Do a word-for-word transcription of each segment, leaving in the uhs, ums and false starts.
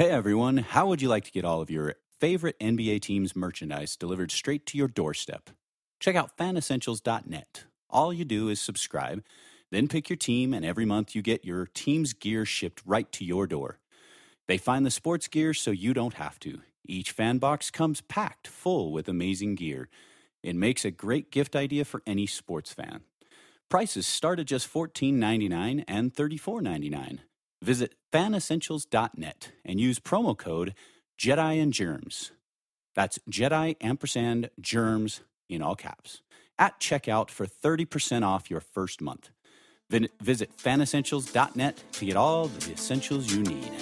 Hey everyone, how would you like to get all of your favorite N B A teams' merchandise delivered straight to your doorstep? Check out fan essentials dot net. All you do is subscribe, then pick your team, and every month you get your team's gear shipped right to your door. They find the sports gear so you don't have to. Each fan box comes packed full with amazing gear. It makes a great gift idea for any sports fan. Prices start at just fourteen ninety-nine and thirty-four ninety-nine. Visit fan essentials dot net and use promo code Jedi and Germs. That's Jedi ampersand Germs in all caps at checkout for thirty percent off your first month. Visit fan essentials dot net to get all the essentials you need.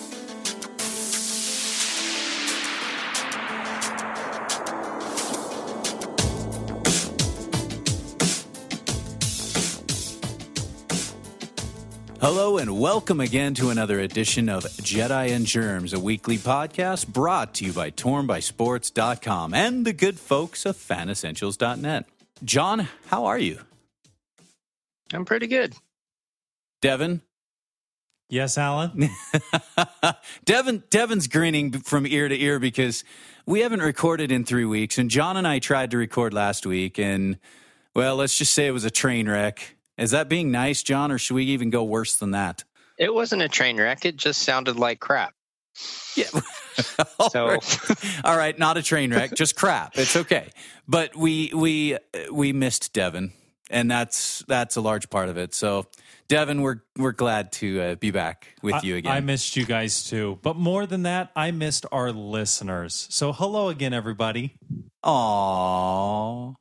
Hello and welcome again to another edition of Jedi and Germs, a weekly podcast brought to you by torn by sports dot com and the good folks of fan essentials dot net. John, how are you? I'm pretty good. Devin? Yes, Alan? Devin, Devin's grinning from ear to ear because we haven't recorded in three weeks, and John and I tried to record last week, and, well, let's just say it was a train wreck. Is that being nice, John, or should we even go worse than that? It wasn't a train wreck. It just sounded like crap. Yeah. So, all right, not a train wreck, just crap. It's okay. But we we we missed Devin, and that's that's a large part of it. So, Devin, we're we're glad to uh, be back with I, you again. I missed you guys too, but more than that, I missed our listeners. So, hello again, everybody. Aww.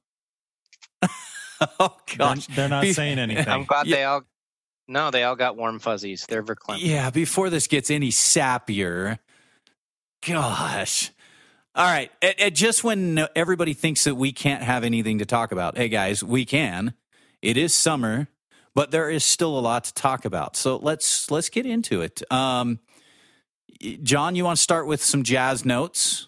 Oh gosh, they're, they're not Be- saying anything. I'm glad Yeah. they all. No, they all got warm fuzzies. They're verklempt. Yeah, before this gets any sappier, gosh. All right, it, it, just when everybody thinks that we can't have anything to talk about, hey guys, we can. It is summer, but there is still a lot to talk about. So let's let's get into it. Um, John, you want to start with some Jazz notes?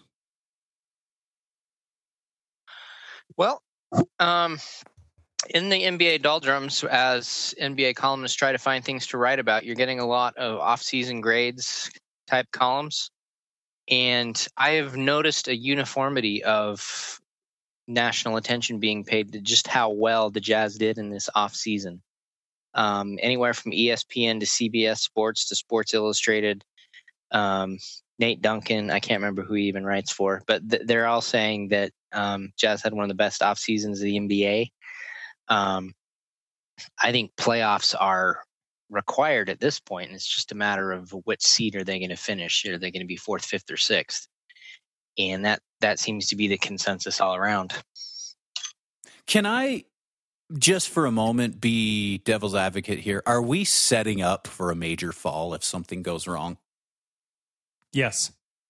Well, um, in the N B A doldrums, as N B A columnists try to find things to write about, you're getting a lot of off-season grades type columns. And I have noticed a uniformity of national attention being paid to just how well the Jazz did in this off-season. Um, anywhere from E S P N to C B S Sports to Sports Illustrated. Um, Nate Duncan, I can't remember who he even writes for, but th- they're all saying that um, Jazz had one of the best off seasons of the N B A. Um, I think playoffs are required at this point, and it's just a matter of which seed are they going to finish. Are they going to be fourth, fifth, or sixth? And that that seems to be the consensus all around. Can I, just for a moment, be devil's advocate here? Are we setting up for a major fall if something goes wrong? Yes.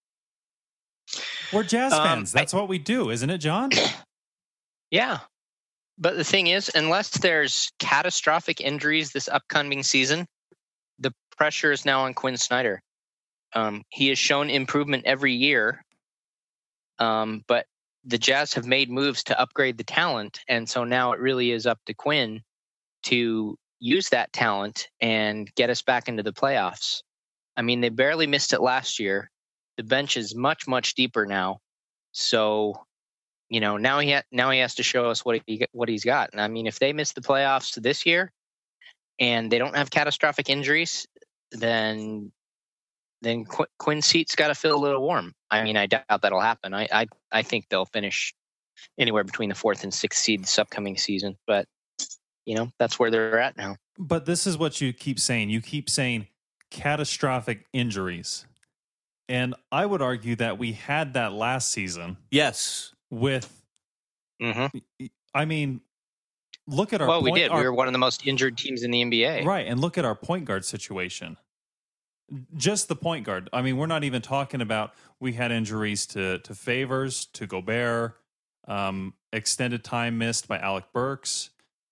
We're Jazz Um, fans. That's what we do, isn't it, John? Yeah. But the thing is, unless there's catastrophic injuries this upcoming season, the pressure is now on Quinn Snyder. Um, he has shown improvement every year, um, but the Jazz have made moves to upgrade the talent, and so now it really is up to Quinn to use that talent and get us back into the playoffs. I mean, they barely missed it last year. The bench is much, much deeper now. So, you know, now he ha- now he has to show us what he what he's got. And I mean, if they miss the playoffs this year and they don't have catastrophic injuries, then then Qu- Quinn's seat's got to feel a little warm. I mean, I doubt that'll happen. I, I I think they'll finish anywhere between the fourth and sixth seed this upcoming season. But you know, that's where they're at now. But this is what you keep saying. You keep saying catastrophic injuries. And I would argue that we had that last season Yes. with, Mm-hmm. I mean, look at our Well, point, we did. our- We were one of the most injured teams in the N B A. Right, and look at our point guard situation. Just the point guard. I mean, we're not even talking about we had injuries to to Favors, to Gobert, um, extended time missed by Alec Burks.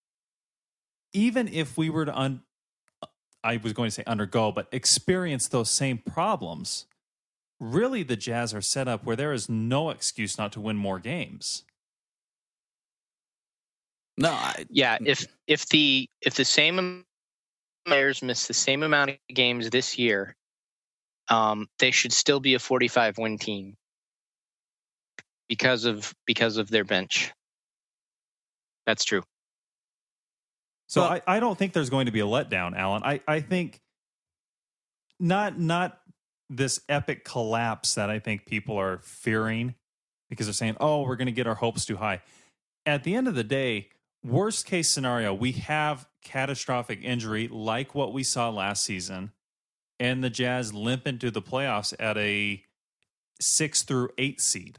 Even if we were to, un, I was going to say undergo, but experience those same problems, really the Jazz are set up where there is no excuse not to win more games. No, I, Yeah, if if the if the same players miss the same amount of games this year, um, they should still be a forty-five win team because of because of their bench. That's true. So Well, I, I don't think there's going to be a letdown, Alan. I, I think not not this epic collapse that I think people are fearing because they're saying, oh, we're going to get our hopes too high. At the end of the day, worst case scenario, we have catastrophic injury like what we saw last season, and the Jazz limp into the playoffs at a six through eight seed.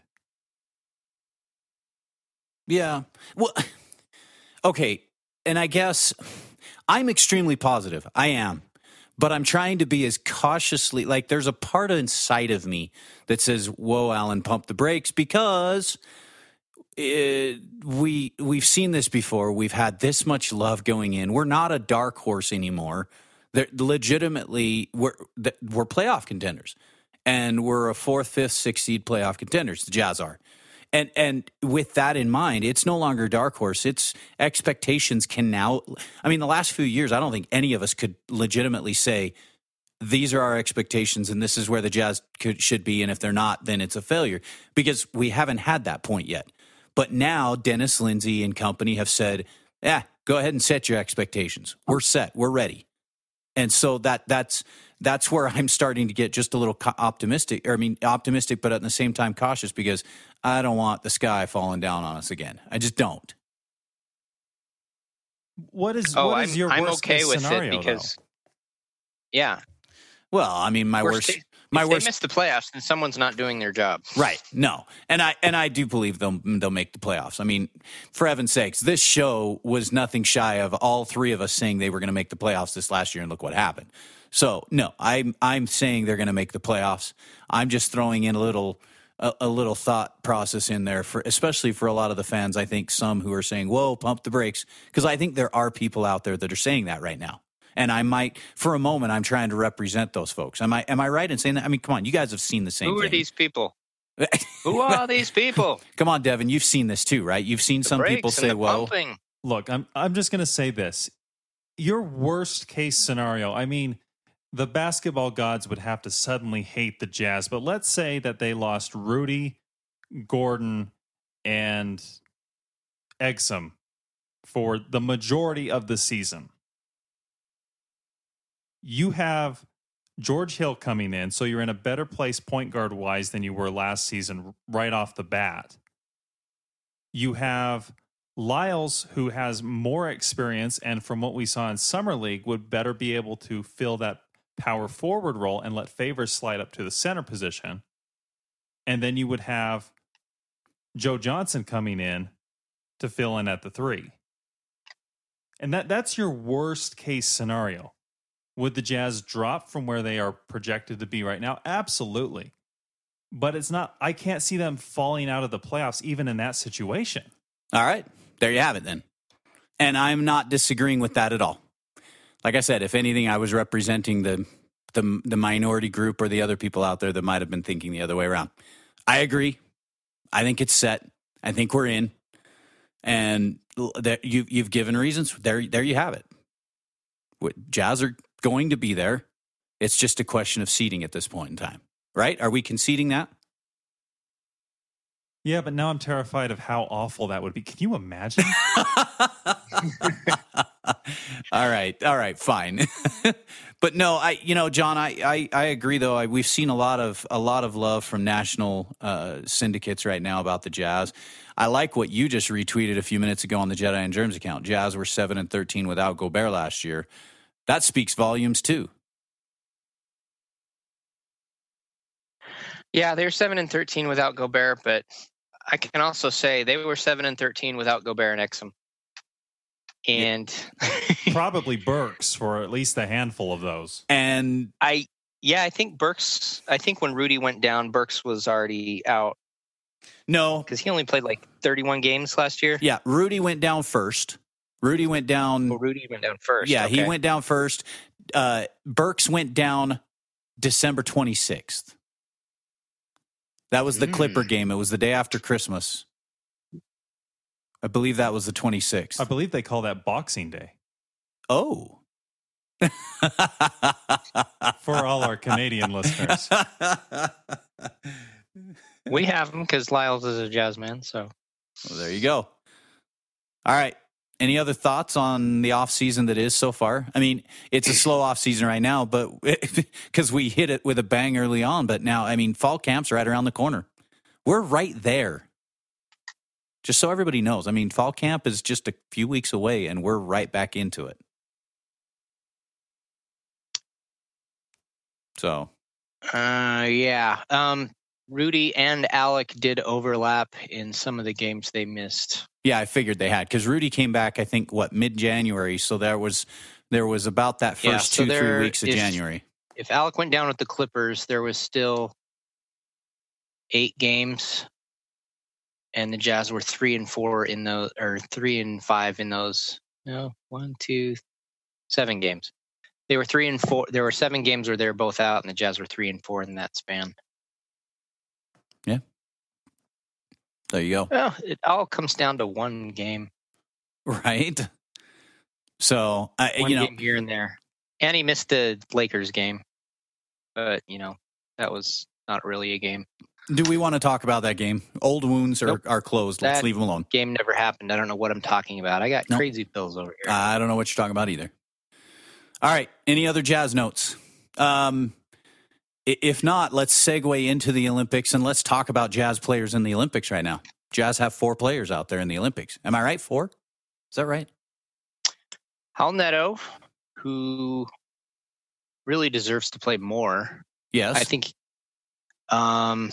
Yeah. Well, okay. And I guess I'm extremely positive. I am. But I'm trying to be as cautiously, like there's a part inside of me that says, whoa, Alan, pump the brakes, because it, we, we've seen this before. We've had this much love going in. We're not a dark horse anymore. They're legitimately, we're, we're playoff contenders. And we're a fourth, fifth, sixth seed playoff contenders. The Jazz are. And and with that in mind, it's no longer dark horse. It's expectations can now. I mean, the last few years, I don't think any of us could legitimately say these are our expectations and this is where the Jazz could, should be. And if they're not, then it's a failure, because we haven't had that point yet. But now Dennis Lindsay and company have said, yeah, go ahead and set your expectations. We're set. We're ready. And so that that's that's where I'm starting to get just a little optimistic, or I mean optimistic, but at the same time cautious, because I don't want the sky falling down on us again. I just don't. What is oh, what I'm, is your I'm worst okay case with scenario, it because, though? yeah. Well, I mean, my worst, worst case, my if worst. they miss the playoffs, then someone's not doing their job. Right. No. And I and I do believe they'll they'll make the playoffs. I mean, for heaven's sakes, this show was nothing shy of all three of us saying they were going to make the playoffs this last year, and look what happened. So, no, I'm I'm saying they're going to make the playoffs. I'm just throwing in a little a, a little thought process in there, for especially for a lot of the fans. I think some who are saying, "Whoa, pump the brakes," because I think there are people out there that are saying that right now. And I might, for a moment, I'm trying to represent those folks. Am I am I right in saying that? I mean, come on, you guys have seen the same Who thing. are these people? Who are these people? Come on, Devin, you've seen this too, right? You've seen The some people brakes and say, the "Well, pumping. Look, I'm I'm just going to say this. Your worst case scenario, I mean, the basketball gods would have to suddenly hate the Jazz, but let's say that they lost Rudy, Gordon, and Exum for the majority of the season. You have George Hill coming in, so you're in a better place point guard wise than you were last season right off the bat. You have Lyles, who has more experience, and from what we saw in Summer League, would better be able to fill that power forward role and let Favors slide up to the center position. And then you would have Joe Johnson coming in to fill in at the three. And that that's your worst case scenario. Would the Jazz drop from where they are projected to be right now? Absolutely. But it's not, I can't see them falling out of the playoffs even in that situation. all right, there you have it then." And I'm not disagreeing with that at all. Like I said, if anything, I was representing the the, the minority group or the other people out there that might have been thinking the other way around. I agree. I think it's set. I think we're in. And that you, you've given reasons. There, there you have it. Jazz are going to be there. It's just a question of seeding at this point in time, right? Are we conceding that? Yeah, but now I'm terrified of how awful that would be. Can you imagine? all right, all right, fine. But no, I, you know, John, I, I, I agree. Though I, we've seen a lot of a lot of love from national uh, syndicates right now about the Jazz. I like what you just retweeted a few minutes ago on the Jedi and Germs account. Jazz were seven and thirteen without Gobert last year. That speaks volumes too. Yeah, they're seven and thirteen without Gobert, but I can also say they were seven and thirteen without Gobert and Exum. And probably Burks for at least a handful of those. And I, yeah, I think Burks, I think when Rudy went down, Burks was already out. No, because he only played like thirty-one games last year. Yeah, Rudy went down first. Rudy went down. Well, Rudy went down first. Yeah, okay. he went down first. Uh, Burks went down December twenty-sixth. That was the mm. Clipper game. It was the day after Christmas. I believe that was the twenty-sixth. I believe they call that Boxing Day. Oh. For all our Canadian listeners. We have him because Lyles is a Jazz man. So well, there you go. All right. Any other thoughts on the off season that is so far? I mean, it's a slow off season right now, but because we hit it with a bang early on. But now, I mean, fall camp's right around the corner. We're right there. Just so everybody knows. I mean, fall camp is just a few weeks away, and we're right back into it. So, uh, yeah. Um, Rudy and Alec did overlap in some of the games they missed. Yeah, I figured they had because Rudy came back, I think, what, mid-January. So there was there was about that first yeah, so two, there, three weeks of if, January. If Alec went down with the Clippers, there was still eight games, and the Jazz were three and four in those, or three and five in those. No, one, two, seven games. They were three and four. There were seven games where they were both out, and the Jazz were three and four in that span. Yeah. There you go. Well, it all comes down to one game. Right. So, uh, one you know, game here and there. And he missed the Lakers game. But, you know, that was not really a game. Do we want to talk about that game? Old wounds are, Nope. are closed. Let's That leave them alone. Game never happened. I don't know what I'm talking about. I got Nope. crazy pills over here. I don't know what you're talking about either. All right. Any other Jazz notes? Um, if not, let's segue into the Olympics and let's talk about Jazz players in the Olympics right now. Jazz have four players out there in the Olympics. Am I right? Four? Is that right? Hal Neto, who really deserves to play more. Yes. I think. Um,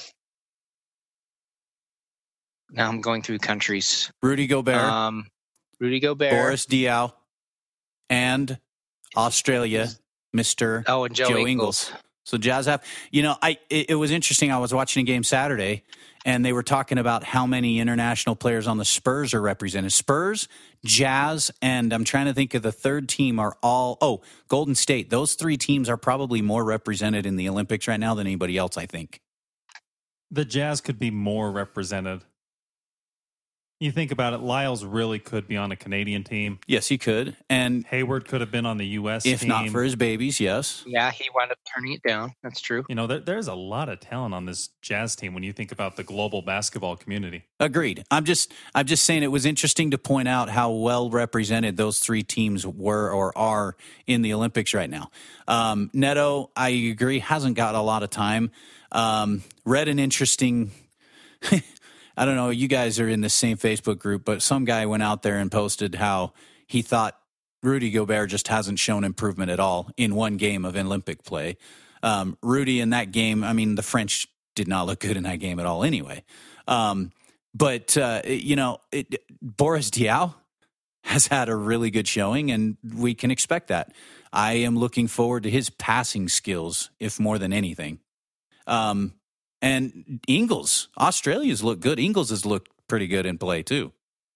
now I'm going through countries. Rudy Gobert, Um, Rudy Gobert. Boris Diaw, and Australia, Mister Oh, and Joe, Joe Ingles. Ingles. So Jazz have, you know, I it, it was interesting. I was watching a game Saturday, and they were talking about how many international players on the Spurs are represented. Spurs, Jazz, and I'm trying to think of the third team are all, oh, Golden State. Those three teams are probably more represented in the Olympics right now than anybody else, I think. The Jazz could be more represented. You think about it, Lyles really could be on a Canadian team. Yes, he could. And Hayward could have been on the U S if team. not for his babies, yes. Yeah, he wound up turning it down. That's true. You know, there, there's a lot of talent on this Jazz team when you think about the global basketball community. Agreed. I'm just I'm just saying it was interesting to point out how well represented those three teams were or are in the Olympics right now. Um, Neto, I agree, hasn't got a lot of time. Um, read an interesting I don't know, you guys are in the same Facebook group, but some guy went out there and posted how he thought Rudy Gobert just hasn't shown improvement at all in one game of Olympic play. Um, Rudy in that game, I mean, the French did not look good in that game at all anyway. Um, but, uh, you know, it, Boris Diaw has had a really good showing, and we can expect that. I am looking forward to his passing skills, if more than anything. Um, and Ingles, Australia's looked good. Ingles has looked pretty good in play, too.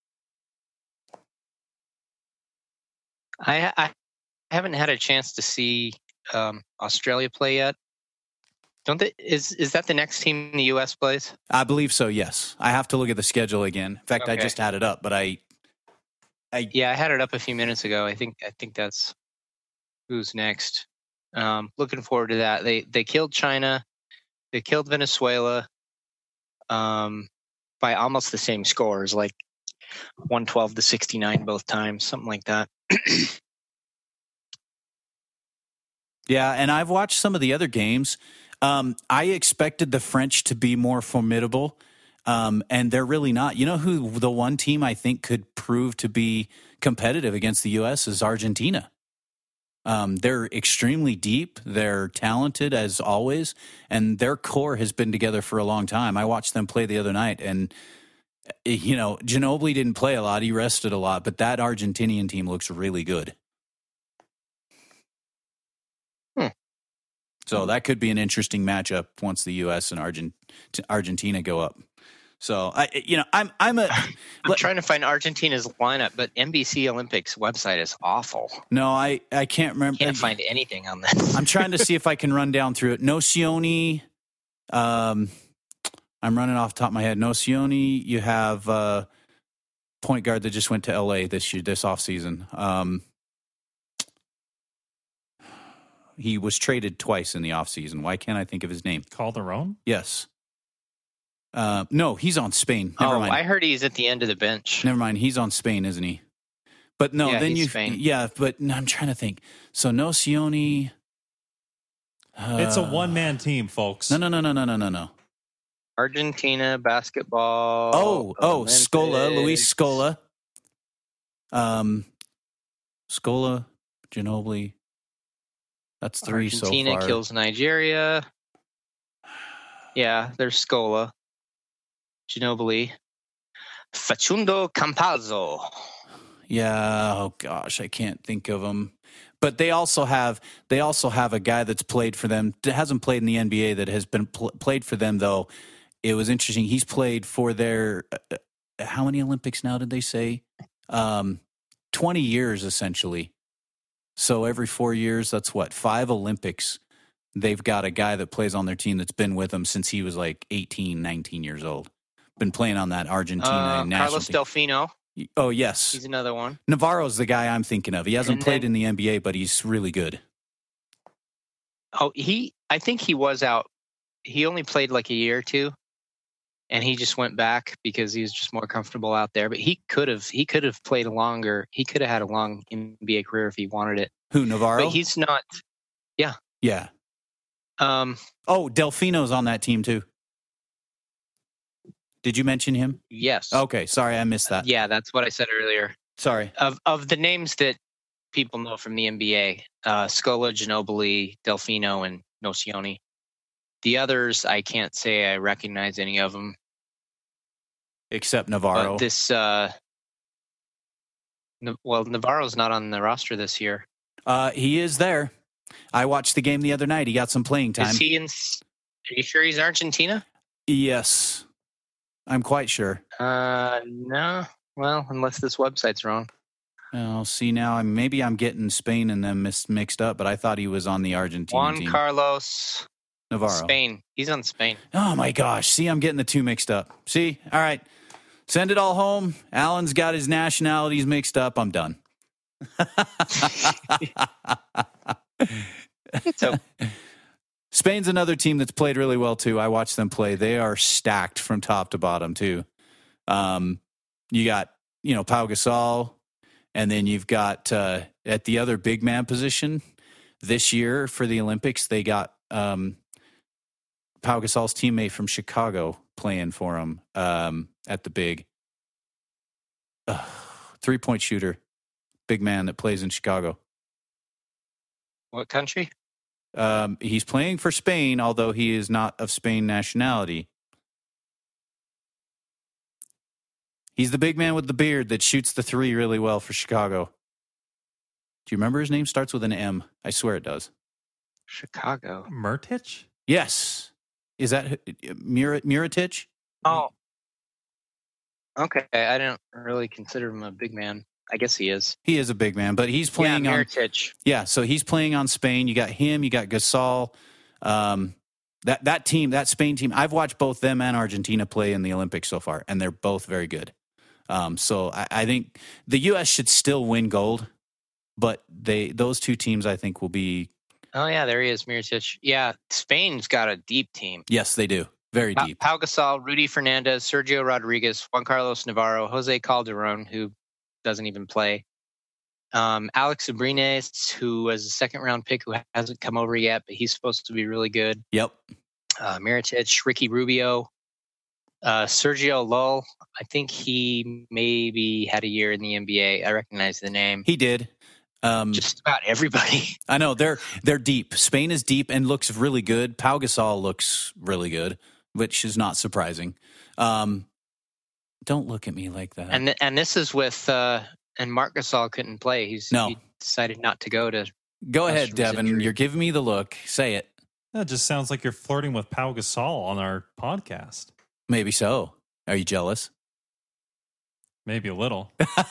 I, I haven't had a chance to see um, Australia play yet. Don't they? Is is that the next team the U S plays? I believe so. Yes, I have to look at the schedule again. In fact, I Okay. just had it up, but I, I Yeah, I had it up a few minutes ago. I think I think that's who's next. Um, looking forward to that. They they killed China. They killed Venezuela um, by almost the same scores, like one twelve to sixty-nine both times, something like that. yeah, and I've watched some of the other games. Um, I expected the French to be more formidable, um, and they're really not. You know who the one team I think could prove to be competitive against the U S is Argentina. Um, they're extremely deep. They're talented as always, and their core has been together for a long time. I watched them play the other night, and you know, Ginobili didn't play a lot; he rested a lot. But that Argentinian team looks really good. Hmm. So that could be an interesting matchup once the U S and Argent- Argentina go up. So I, you know, I'm I'm a. I'm trying to find Argentina's lineup, but N B C Olympics website is awful. No, I I can't remember. Can't find anything on this. I'm trying to see if I can run down through it. Nocioni, um, I'm running off the top of my head. Nocioni, you have uh, point guard that just went to L A this year, this offseason. Um, he was traded twice in the offseason. Why can't I think of his name? Calderon? Yes. Uh, no, he's on Spain. Never oh, mind. I heard he's at the end of the bench. Never mind. He's on Spain, isn't he? But no, Yeah, then he's you. Spain. Yeah, but no, I'm trying to think. So Nocioni. Uh, It's a one-man team, folks. No, no, no, no, no, no, no, no. Argentina basketball. Oh, oh, Olympics. Scola, Luis Scola. Um, Scola, Ginobili. That's three Argentina so far. kills Nigeria. Yeah, there's Scola. Ginobili. Facundo Campazzo. Yeah. Oh gosh, I can't think of them. But they also have they also have a guy that's played for them. That hasn't played in the N B A. That has been pl- played for them though. It was interesting. He's played for their uh, how many Olympics now? Did they say um, twenty years essentially? So every four years, that's what five Olympics. They've got a guy that plays on their team that's been with them since he was like eighteen, nineteen years old. Been playing on that Argentina Uh, national Carlos team. Delfino. Oh yes, He's another one. Navarro's the guy I'm thinking of. He hasn't And played then- in the N B A, but he's really good. Oh, he. I think he was out. He only played like a year or two, and he just went back because he was just more comfortable out there. But he could have. He could have played longer. He could have had a long N B A career if he wanted it. Who, Navarro? But he's not. Yeah. Um. Oh, Delfino's on that team too. Did you mention him? Yes. Okay, sorry, I missed that. Yeah, that's what I said earlier. Sorry. Of of the names that people know from the N B A, uh, Scola, Ginobili, Delfino, and Nocioni. The others, I can't say I recognize any of them. Except Navarro. But this, uh, N- well, Navarro's not on the roster this year. Uh, he is there. I watched the game the other night. He got some playing time. Is he in? s- Are you sure he's Argentina? Yes, I'm quite sure. Uh, no. Well, unless this website's wrong. I'll see now. I'm, maybe I'm getting Spain and them mis- mixed up, but I thought he was on the Argentina Juan team. Carlos, Navarro. Spain. He's on Spain. Oh my gosh. See, I'm getting the two mixed up. See? All right. Send it all home. Alan's got his nationalities mixed up. I'm done. It's a, Spain's another team that's played really well too. I watched them play. They are stacked from top to bottom too. Um, you got, you know, Pau Gasol, and then you've got uh, at the other big man position this year for the Olympics, they got um, Pau Gasol's teammate from Chicago playing for him um, at the big uh, three point shooter, big man that plays in Chicago. what country? Um, he's playing for Spain, although he is not of Spain nationality. He's the big man with the beard that shoots the three really well for Chicago. Do you remember his name? Starts with an M. I swear it does. Chicago. Murtich? Yes. Is that Mur- Mirotic? Oh. Okay. I didn't really consider him a big man. I guess he is. He is a big man, but he's playing yeah, on. Mirotic. Yeah, so he's playing on Spain. You got him. You got Gasol. Um, that that team, that Spain team. I've watched both them and Argentina play in the Olympics so far, and they're both very good. Um, so I, I think the U S should still win gold, but they those two teams I think will be. Oh yeah, there he is, Mirotic. Yeah, Spain's got a deep team. Yes, they do. Very Pa- deep. Pau Gasol, Rudy Fernandez, Sergio Rodriguez, Juan Carlos Navarro, Jose Calderon, who doesn't even play. Um, Alex Abrines, who was a second round pick who hasn't come over yet, but he's supposed to be really good. Yep. Uh, Mirotic, Ricky Rubio, uh, Sergio Lull. I think he maybe had a year in the N B A. I recognize the name. He did. Um, Just about everybody. I know they're they're deep. Spain is deep and looks really good. Pau Gasol looks really good, which is not surprising. Um, don't look at me like that. And th- and this is with uh, and Marc Gasol couldn't play. He's No. he decided not to go to. Go That's ahead, from his Devin. injury. You're giving me the look. Say it. That just sounds like you're flirting with Pau Gasol on our podcast. Maybe so. Are you jealous? Maybe a little.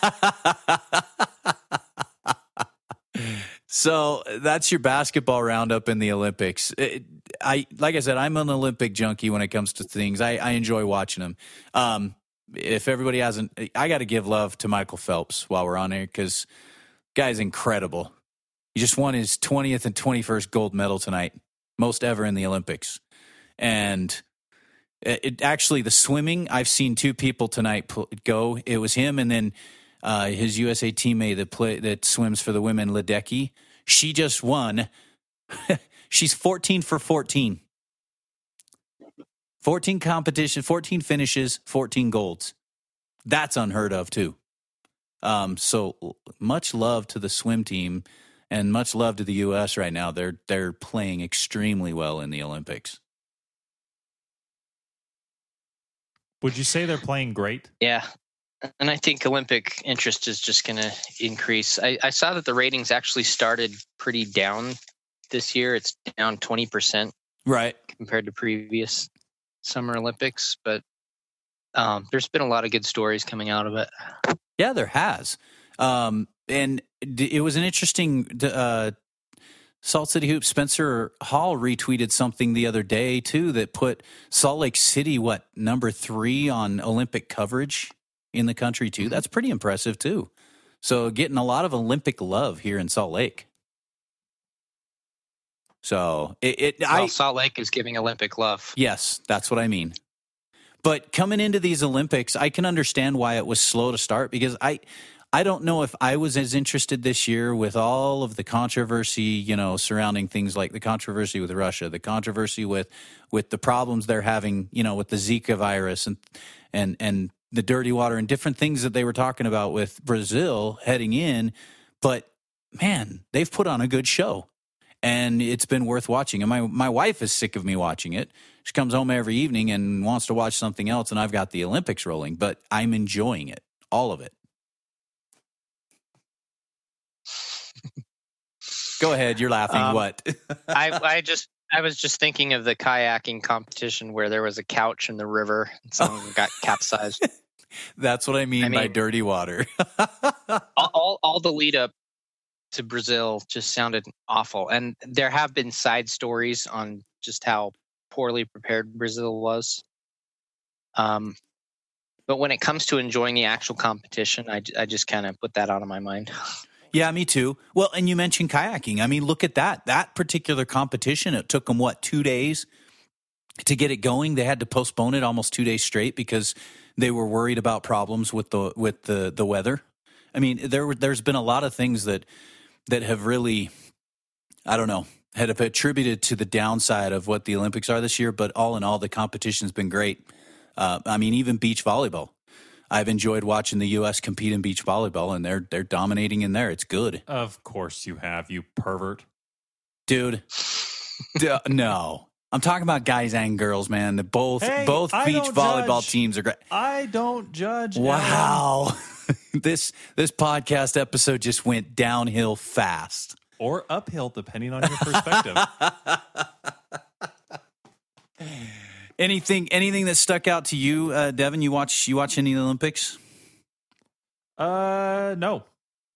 So that's your basketball roundup in the Olympics. It, I like I said, I'm an Olympic junkie when it comes to things. I, I enjoy watching them. Um, if everybody hasn't, I got to give love to Michael Phelps while we're on here because guy's incredible. He just won his twentieth and twenty-first gold medal tonight, most ever in the Olympics. And it, it actually, the swimming, I've seen two people tonight go. It was him and then uh, his U S A teammate that play that swims for the women, Ledecky. She just won. She's fourteen for fourteen. fourteen competition, fourteen finishes, fourteen golds. That's unheard of, too. Um, so much love to the swim team and much love to the U S right now. They're they're playing extremely well in the Olympics. Would you say they're playing great? Yeah. And I think Olympic interest is just going to increase. I, I saw that the ratings actually started pretty down this year. It's down twenty percent. Right. Compared to previous Summer Olympics. But um, there's been a lot of good stories coming out of it. Yeah, there has. Um, and it was an interesting uh, Salt City Hoops. Spencer Hall retweeted something the other day, too, that put Salt Lake City, what, number three on Olympic coverage in the country, too. That's pretty impressive, too. So getting a lot of Olympic love here in Salt Lake. So it, it well, I, Salt Lake is giving Olympic love. Yes, that's what I mean. But coming into these Olympics, I can understand why it was slow to start because I I don't know if I was as interested this year with all of the controversy, you know, surrounding things like the controversy with Russia, the controversy with with the problems they're having, you know, with the Zika virus and and and the dirty water and different things that they were talking about with Brazil heading in. But man, they've put on a good show. And it's been worth watching. And my, my wife is sick of me watching it. She comes home every evening and wants to watch something else, and I've got the Olympics rolling. But I'm enjoying it, all of it. Go ahead, you're laughing. Um, what? I, I just I was just thinking of the kayaking competition where there was a couch in the river and someone got capsized. That's what I mean, I mean by dirty water. all, all all the lead up to Brazil just sounded awful. And there have been side stories on just how poorly prepared Brazil was. Um, but when it comes to enjoying the actual competition, I, I just kind of put that out of my mind. Yeah, me too. Well, and you mentioned kayaking. I mean, look at that. That particular competition, it took them, what, two days to get it going? They had to postpone it almost two days straight because they were worried about problems with the with the, the weather. I mean, there were, there's been a lot of things that that have really, I don't know, had attributed to the downside of what the Olympics are this year. But all in all, the competition's been great. Uh, I mean, even beach volleyball. I've enjoyed watching the U S compete in beach volleyball, and they're they're dominating in there. It's good. Of course you have, you pervert. Dude, d- no. I'm talking about guys and girls, man. The both hey, both I beach volleyball judge. teams are great. I don't judge. Wow. this this podcast episode just went downhill fast. Or uphill, depending on your perspective. anything anything that stuck out to you, uh, Devin? You watch you watch any of the Olympics? Uh, no.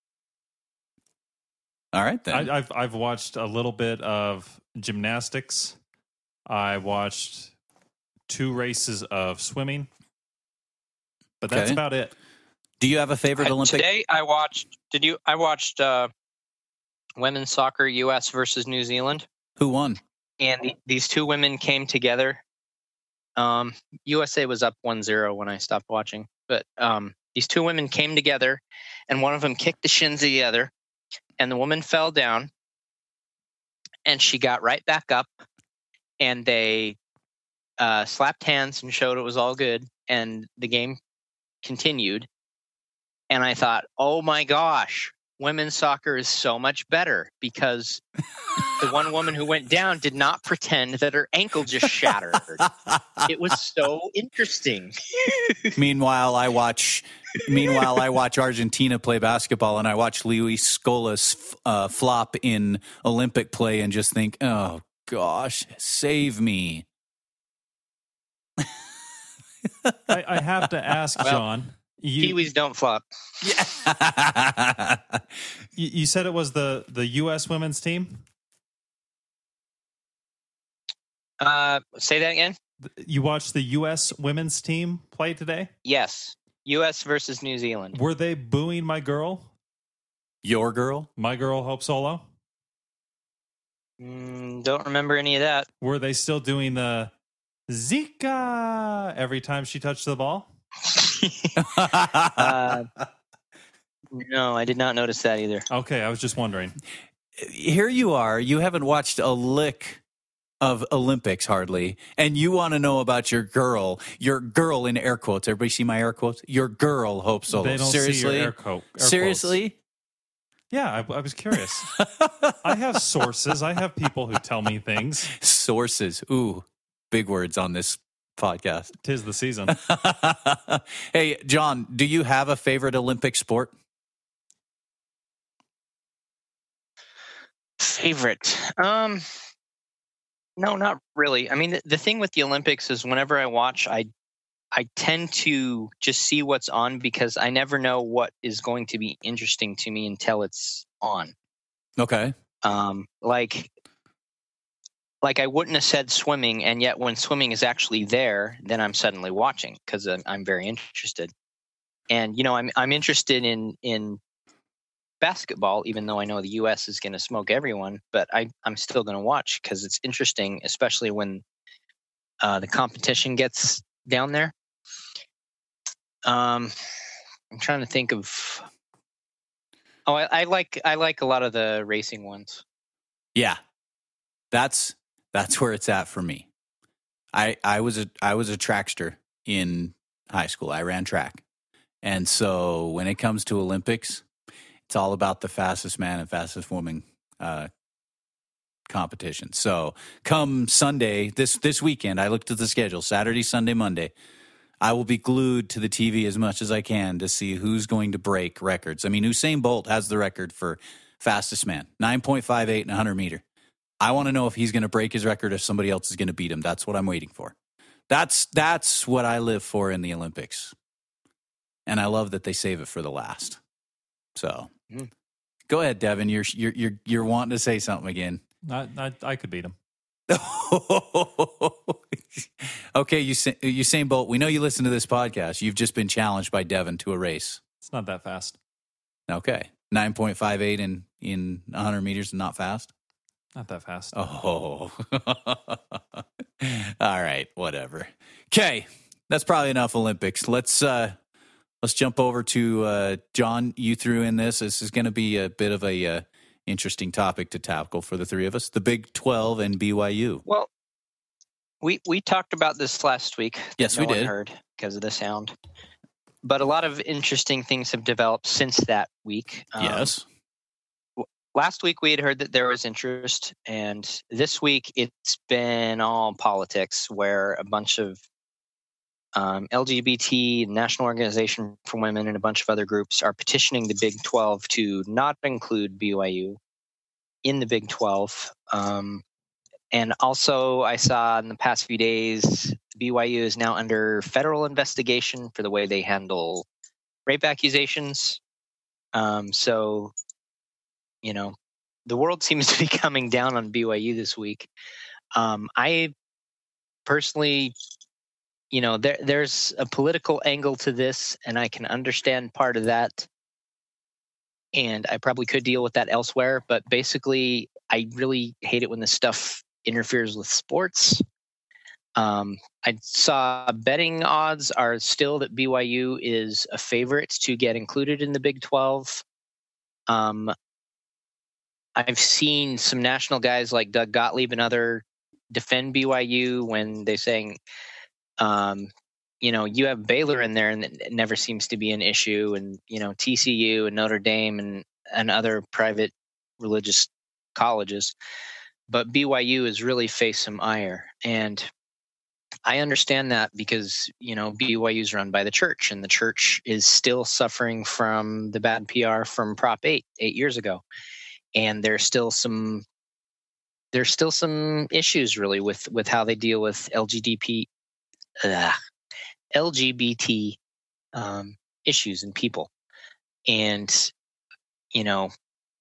All right then. I, I've I've watched a little bit of gymnastics. I watched two races of swimming, but that's okay. about it. Do you have a favorite I, Olympic? Today I watched. Did you? I watched uh, women's soccer, U S versus New Zealand. Who won? And the, these two women came together. Um, U S A was up one zero when I stopped watching, but um, these two women came together, and one of them kicked the shins of the other, and the woman fell down, and she got right back up, and they uh, slapped hands and showed it was all good, and the game continued. And I thought, oh my gosh, women's soccer is so much better because the one woman who went down did not pretend that her ankle just shattered. It was so interesting. Meanwhile, I watch. Meanwhile, I watch Argentina play basketball, and I watch Luis Scolas uh, flop in Olympic play, and just think, "Oh gosh, save me." I, I have to ask, well, John. You, Kiwis don't flop. Yeah. you, you said it was the, the U S women's team? Uh, say that again? You watched the U S women's team play today? Yes. U S versus New Zealand. Were they booing my girl? Your girl? My girl, Hope Solo? Mm, don't remember any of that. Were they still doing the Zika every time she touched the ball? uh, no, I did not notice that either. Okay, I was just wondering. Here you are. You haven't watched a lick of Olympics hardly, and you want to know about your girl, your girl in air quotes. Everybody see my air quotes? Your girl, Hope Solo. They don't Seriously? see your air, co- air Seriously? quotes. Yeah, I, I was curious. I have sources. I have people who tell me things. Sources. Ooh, big words on this podcast. Tis the season. Hey, John, do you have a favorite Olympic sport? Favorite? Um, no, not really. I mean, the, the thing with the Olympics is whenever I watch, I I tend to just see what's on because I never know what is going to be interesting to me until it's on. Okay. Um, like, like I wouldn't have said swimming, and yet when swimming is actually there, then I'm suddenly watching because I'm, I'm very interested. And you know, I'm I'm interested in in basketball, even though I know the U S is going to smoke everyone, but I I'm still going to watch because it's interesting, especially when uh, the competition gets down there. Um, I'm trying to think of. Oh, I, I like I like a lot of the racing ones. Yeah, that's that's where it's at for me. I I was a I was a trackster in high school. I ran track, and so when it comes to Olympics, it's all about the fastest man and fastest woman uh, competition. So come Sunday, this this weekend, I looked at the schedule: Saturday, Sunday, Monday. I will be glued to the T V as much as I can to see who's going to break records. I mean, Usain Bolt has the record for fastest man, nine point five eight in one hundred meter. I want to know if he's going to break his record or if somebody else is going to beat him. That's what I'm waiting for. That's that's what I live for in the Olympics. And I love that they save it for the last. So mm. Go ahead, Devin. You're you're you're you're wanting to say something again. I I, I could beat him. Okay, Usain, Usain Bolt, we know you listen to this podcast. You've just been challenged by Devin to a race. It's not that fast. Okay. nine point five eight in, in one hundred meters and not fast? Not that fast. Oh. All right, whatever. Okay, that's probably enough Olympics. Let's uh, let's jump over to uh, John. You threw in this. This is going to be a bit of a uh, interesting topic to tackle for the three of us, the Big twelve and B Y U. Well, we we talked about this last week. Yes, no we did. One heard because of the sound. But a lot of interesting things have developed since that week. Um, yes. Last week we had heard that there was interest, and this week it's been all politics, where a bunch of um, L G B T, National Organization for Women, and a bunch of other groups are petitioning the Big twelve to not include B Y U in the Big twelve. Um, and also, I saw in the past few days, B Y U is now under federal investigation for the way they handle rape accusations. Um, so, you know, the world seems to be coming down on B Y U this week. Um, I personally, you know, there there's a political angle to this, and I can understand part of that. And I probably could deal with that elsewhere. But basically, I really hate it when this stuff interferes with sports. Um, I saw betting odds are still that B Y U is a favorite to get included in the Big twelve. Um, I've seen some national guys like Doug Gottlieb and other defend B Y U when they're saying, um, you know, you have Baylor in there and it never seems to be an issue, and, you know, T C U and Notre Dame and, and other private religious colleges. But B Y U has really faced some ire. And I understand that because, you know, B Y U is run by the church, and the church is still suffering from the bad P R from Prop eight, eight years ago. And there's still some there's still some issues really with, with how they deal with L G B T uh, L G B T um, issues and people. And, you know,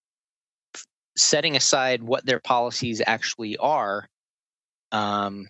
setting aside what their policies actually are, um,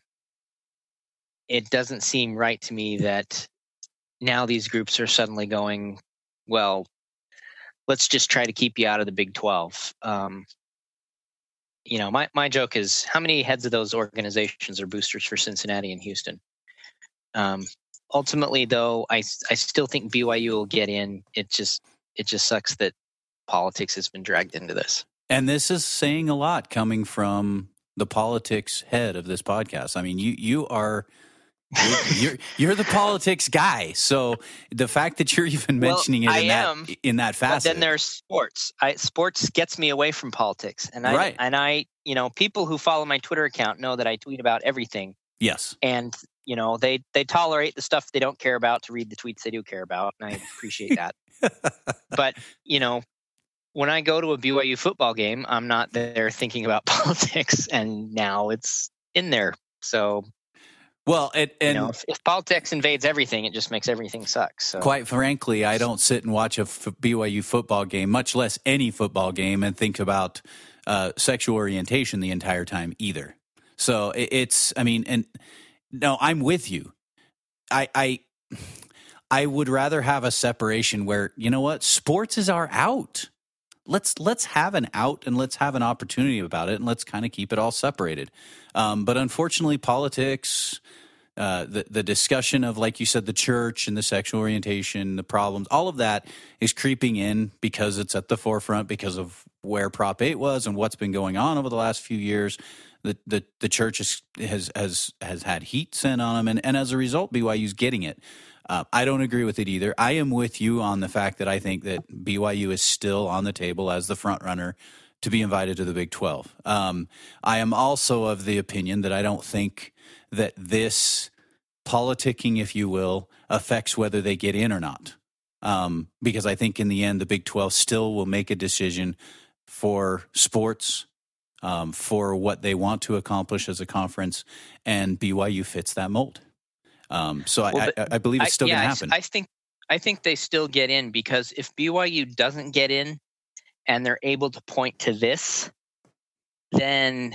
it doesn't seem right to me that now these groups are suddenly going, well, let's just try to keep you out of the Big twelve. Um, you know, my, my joke is how many heads of those organizations are boosters for Cincinnati and Houston? Um, ultimately, though, I, I still think B Y U will get in. It just it just sucks that politics has been dragged into this. And this is saying a lot coming from the politics head of this podcast. I mean, you you are you're you're, you're the politics guy. So the fact that you're even mentioning well, it in I that am, in that facet. But then there's sports. I, sports gets me away from politics, and I right. and I you know people who follow my Twitter account know that I tweet about everything. Yes, and you know they they tolerate the stuff they don't care about to read the tweets they do care about, and I appreciate that. But you know. When I go to a B Y U football game, I'm not there thinking about politics, and now it's in there. So, well, it, and you know, if, if politics invades everything, it just makes everything suck. So, quite frankly, I don't sit and watch a f- B Y U football game, much less any football game, and think about uh, sexual orientation the entire time either. So it, it's, I mean, and no, I'm with you. I, I, I would rather have a separation where, you know what, sports is our out. Let's let's have an out and let's have an opportunity about it, and let's kind of keep it all separated. Um, but unfortunately, politics, uh, the the discussion of, like you said, the church and the sexual orientation, the problems, all of that is creeping in because it's at the forefront because of where Prop eight was and what's been going on over the last few years. The the, the church is, has has has had heat sent on them, and, and as a result, B Y U's getting it. Uh, I don't agree with it either. I am with you on the fact that I think that B Y U is still on the table as the front runner to be invited to the Big twelve. Um, I am also of the opinion that I don't think that this politicking, if you will, affects whether they get in or not. Um, because I think in the end, the Big twelve still will make a decision for sports, um, for what they want to accomplish as a conference, and B Y U fits that mold. Um, so well, I, I, I believe it's still yeah, going to happen. I, I think I think they still get in because if B Y U doesn't get in and they're able to point to this, then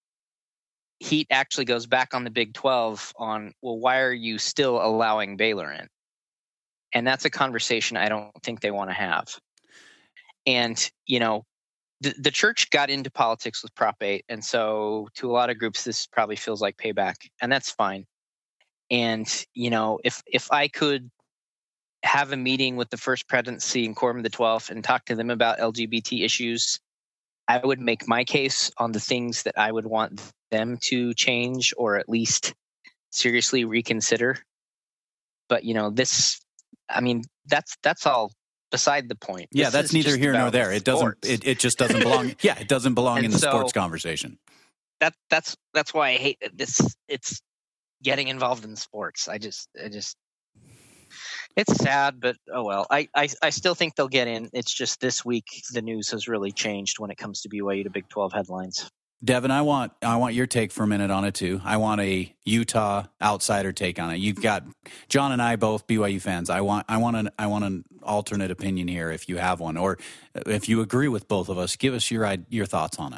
heat actually goes back on the Big twelve on, well, why are you still allowing Baylor in? And that's a conversation I don't think they want to have. And, you know, the, the church got into politics with Prop eight. And so to a lot of groups, this probably feels like payback, and that's fine. And, you know, if if I could have a meeting with the First Presidency and Quorum of the twelfth and talk to them about L G B T issues, I would make my case on the things that I would want them to change or at least seriously reconsider. But, you know, this, I mean, that's that's all beside the point. Yeah, this that's neither here nor there. It doesn't. It, it just doesn't belong. Yeah, it doesn't belong in the so, sports conversation. That that's that's why I hate that this. It's getting involved in sports. I just, I just, it's sad, but oh well. I, I, I still think they'll get in. It's just this week the news has really changed when it comes to B Y U to Big twelve headlines. Devin, I want I want your take for a minute on it too. I want a Utah outsider take on it. You've got John and I both B Y U fans. I want I want an I want an alternate opinion here if you have one, or if you agree with both of us, give us your your thoughts on it.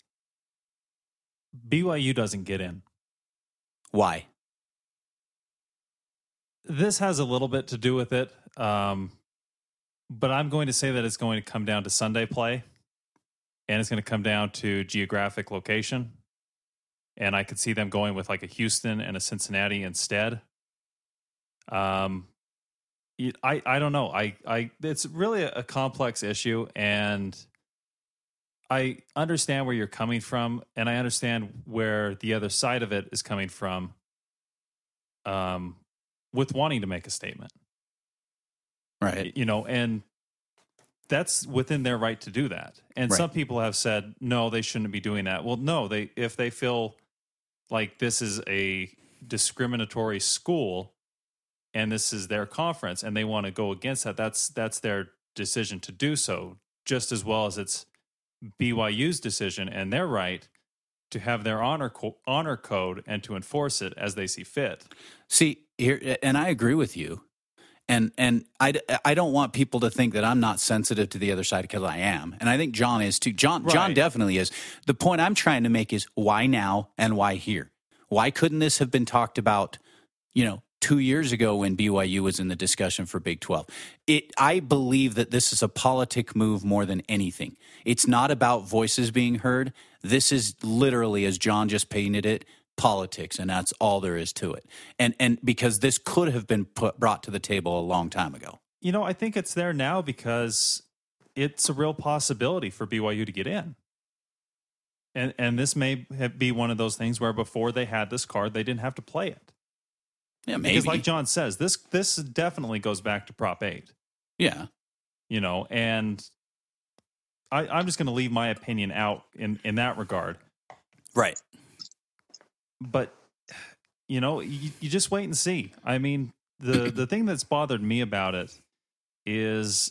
B Y U doesn't get in. Why? This has a little bit to do with it, um, but I'm going to say that it's going to come down to Sunday play, and it's going to come down to geographic location. And I could see them going with like a Houston and a Cincinnati instead. Um, I I don't know. I I it's really a complex issue, and I understand where you're coming from, and I understand where the other side of it is coming from. Um. With wanting to make a statement. Right. You know, and that's within their right to do that. And right. Some people have said, no, they shouldn't be doing that. Well, no, they if they feel like this is a discriminatory school and this is their conference and they want to go against that, that's that's their decision to do so, just as well as it's B Y U's decision and their right to have their honor co- honor code and to enforce it as they see fit. See, here, and I agree with you. And and I, I don't want people to think that I'm not sensitive to the other side, because I am. And I think John is too. John right. John definitely is. The point I'm trying to make is why now and why here? Why couldn't this have been talked about, you know, two years ago when B Y U was in the discussion for Big twelve. It, I believe that this is a politic move more than anything. It's not about voices being heard. This is literally, as John just painted it, politics, and that's all there is to it. And and because this could have been put, brought to the table a long time ago. You know, I think it's there now because it's a real possibility for B Y U to get in. And and this may be one of those things where before they had this card, they didn't have to play it. Yeah, maybe. Because like John says, this this definitely goes back to Prop eight. Yeah. You know, and I, I'm just going to leave my opinion out in, in that regard. Right. But, you know, you, you just wait and see. I mean, the, the thing that's bothered me about it is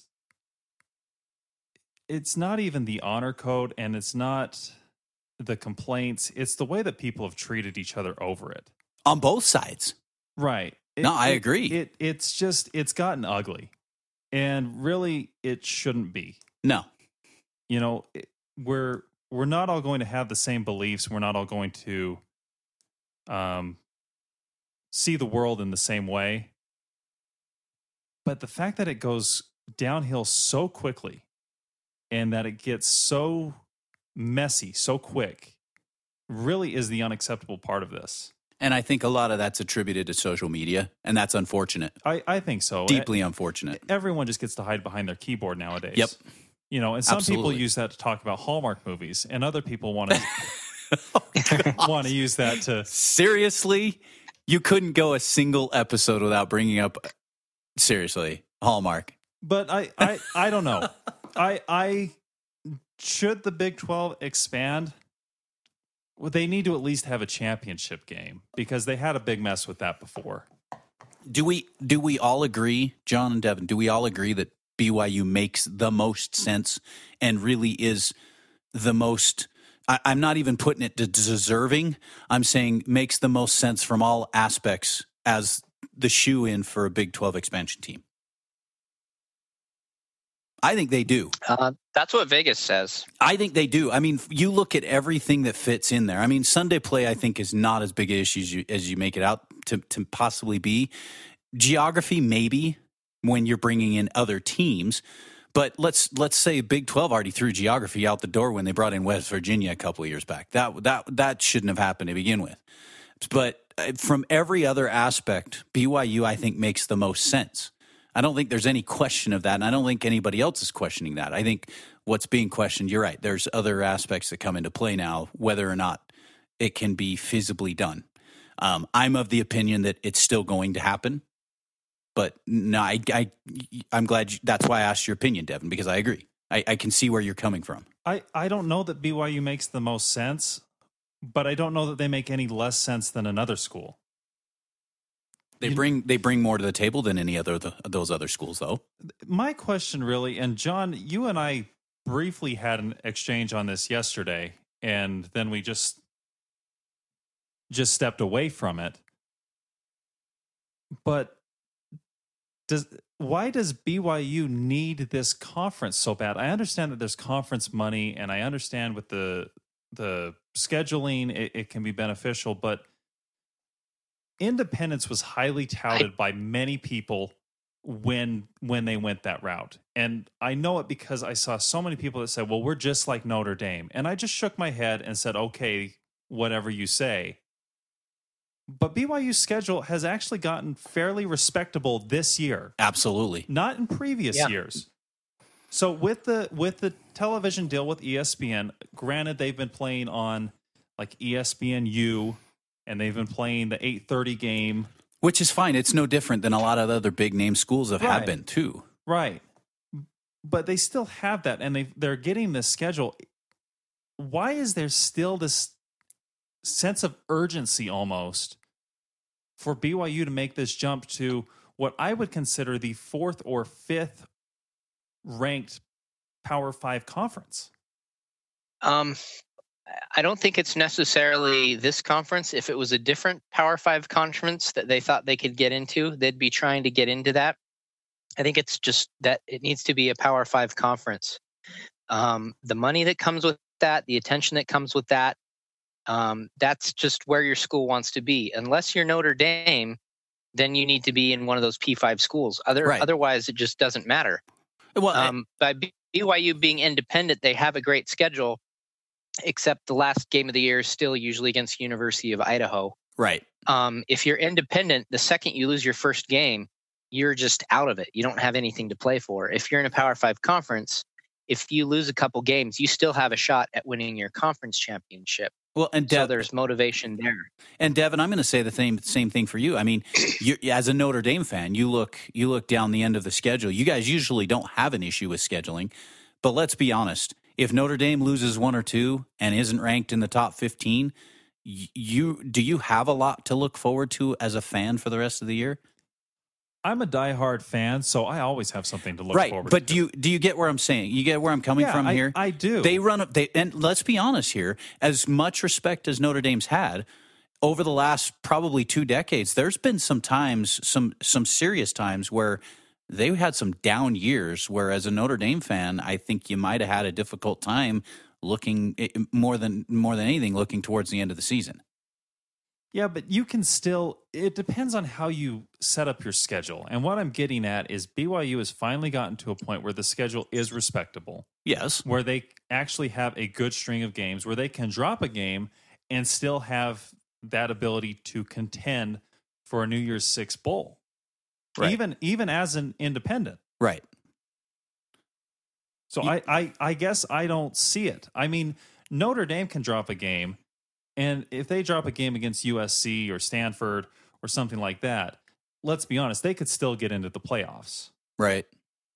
it's not even the honor code and it's not the complaints. It's the way that people have treated each other over it. On both sides. Right. It, no, I it, agree. It It's just, it's gotten ugly. And really, it shouldn't be. No. You know, it, we're we're not all going to have the same beliefs. We're not all going to um, see the world in the same way. But the fact that it goes downhill so quickly and that it gets so messy so quick really is the unacceptable part of this. And I think a lot of that's attributed to social media, and that's unfortunate. I, I think so. Deeply unfortunate. Everyone just gets to hide behind their keyboard nowadays. Yep. You know, and some Absolutely. people use that to talk about Hallmark movies, and other people want to oh, want to use that to... Seriously? You couldn't go a single episode without bringing up, seriously, Hallmark. But I, I, I don't know. I, I should the Big twelve expand? Well, they need to at least have a championship game because they had a big mess with that before. Do we do we all agree, John and Devin, do we all agree that B Y U makes the most sense and really is the most, I, I'm not even putting it to deserving, I'm saying makes the most sense from all aspects as the shoe-in for a Big twelve expansion team? I think they do. Uh, that's what Vegas says. I think they do. I mean, you look at everything that fits in there. I mean, Sunday play, I think, is not as big an issue as you, as you make it out to, to possibly be. Geography, maybe, when you're bringing in other teams. But let's let's say Big twelve already threw geography out the door when they brought in West Virginia a couple of years back. That that that shouldn't have happened to begin with. But from every other aspect, B Y U, I think, makes the most sense. I don't think there's any question of that, and I don't think anybody else is questioning that. I think what's being questioned, you're right, there's other aspects that come into play now, whether or not it can be feasibly done. Um, I'm of the opinion that it's still going to happen, but no, I, I, I'm glad you, that's why I asked your opinion, Devin, because I agree. I, I can see where you're coming from. I, I don't know that B Y U makes the most sense, but I don't know that they make any less sense than another school. They bring they bring more to the table than any other of those other schools, though. My question really, and John, you and I briefly had an exchange on this yesterday, and then we just just stepped away from it. But does why does B Y U need this conference so bad? I understand that there's conference money, and I understand with the the scheduling, it, it can be beneficial, but independence was highly touted I, by many people when when they went that route. And I know it because I saw so many people that said, well, we're just like Notre Dame. And I just shook my head and said, okay, whatever you say. But B Y U's schedule has actually gotten fairly respectable this year. Absolutely. Not in previous yeah. years. So with the with the television deal with E S P N, granted they've been playing on like E S P N U, and they've been playing the eight thirty game. Which is fine. It's no different than a lot of other big-name schools have, right. have been, too. Right. But they still have that, and they they're getting this schedule. Why is there still this sense of urgency almost for B Y U to make this jump to what I would consider the fourth or fifth ranked Power Five conference? Um. I don't think it's necessarily this conference. If it was a different Power Five conference that they thought they could get into, they'd be trying to get into that. I think it's just that it needs to be a Power Five conference. Um, the money that comes with that, the attention that comes with that, um, that's just where your school wants to be. Unless you're Notre Dame, then you need to be in one of those P five schools. Other Right. Otherwise, it just doesn't matter. Well, Um, by B Y U being independent, they have a great schedule, except the last game of the year is still usually against University of Idaho. right. Um, if you're independent, the second you lose your first game, you're just out of it. You don't have anything to play for. If you're in a Power Five conference, if you lose a couple games, you still have a shot at winning your conference championship. Well, and So Dev, there's motivation there. and Devin, I'm going to say the same same thing for you. I mean, you, as a Notre Dame fan, you look you look down the end of the schedule. You guys usually don't have an issue with scheduling, but let's be honest. If Notre Dame loses one or two and isn't ranked in the top fifteen, you do you have a lot to look forward to as a fan for the rest of the year? I'm a diehard fan, so I always have something to look Right, forward but to. do you do you get where I'm saying? You get where I'm coming Yeah, from I- here? I do. They run up. They and let's be honest here. As much respect as Notre Dame's had over the last probably two decades, there's been some times, some some serious times where they had some down years. Where as a Notre Dame fan, I think you might have had a difficult time looking more than more than anything looking towards the end of the season. Yeah, but you can still, it depends on how you set up your schedule. And what I'm getting at is B Y U has finally gotten to a point where the schedule is respectable, Yes, where they actually have a good string of games, where they can drop a game and still have that ability to contend for a New Year's Six bowl, Right. even even as an independent. right. So I, I, I guess I don't see it. I mean, Notre Dame can drop a game, and if they drop a game against U S C or Stanford or something like that, let's be honest, they could still get into the playoffs. Right.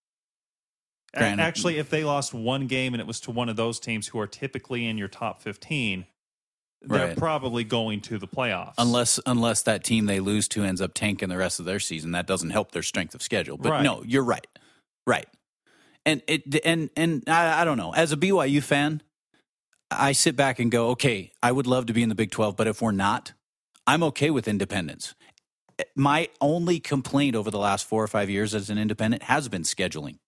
A- Granted. Actually, if they lost one game and it was to one of those teams who are typically in your top fifteen, they're Right. probably going to the playoffs. Unless unless that team they lose to ends up tanking the rest of their season, that doesn't help their strength of schedule. But Right. no, you're right, right. And it and and I, I don't know. As a B Y U fan, I sit back and go, okay, I would love to be in the Big twelve, but if we're not, I'm okay with independence. My only complaint over the last four or five years as an independent has been scheduling.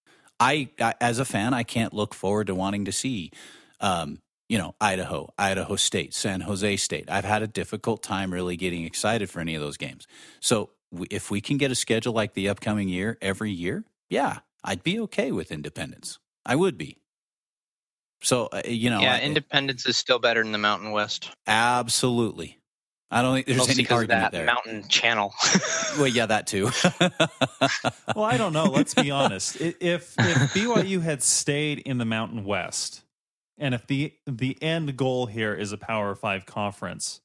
I, I as a fan, I can't look forward to wanting to see. Um, you know, Idaho, Idaho State, San Jose State. I've had a difficult time really getting excited for any of those games. So we, if we can get a schedule like the upcoming year every year, yeah, I'd be okay with independence. I would be. So, uh, you know. Yeah, I- independence is still better than the Mountain West. Absolutely. I don't think there's Mostly any because of argument that there. mountain channel. Well, yeah, that too. Well, I don't know. Let's be honest. I- If if B Y U had stayed in the Mountain West, and if the the end goal here is a Power Five conference,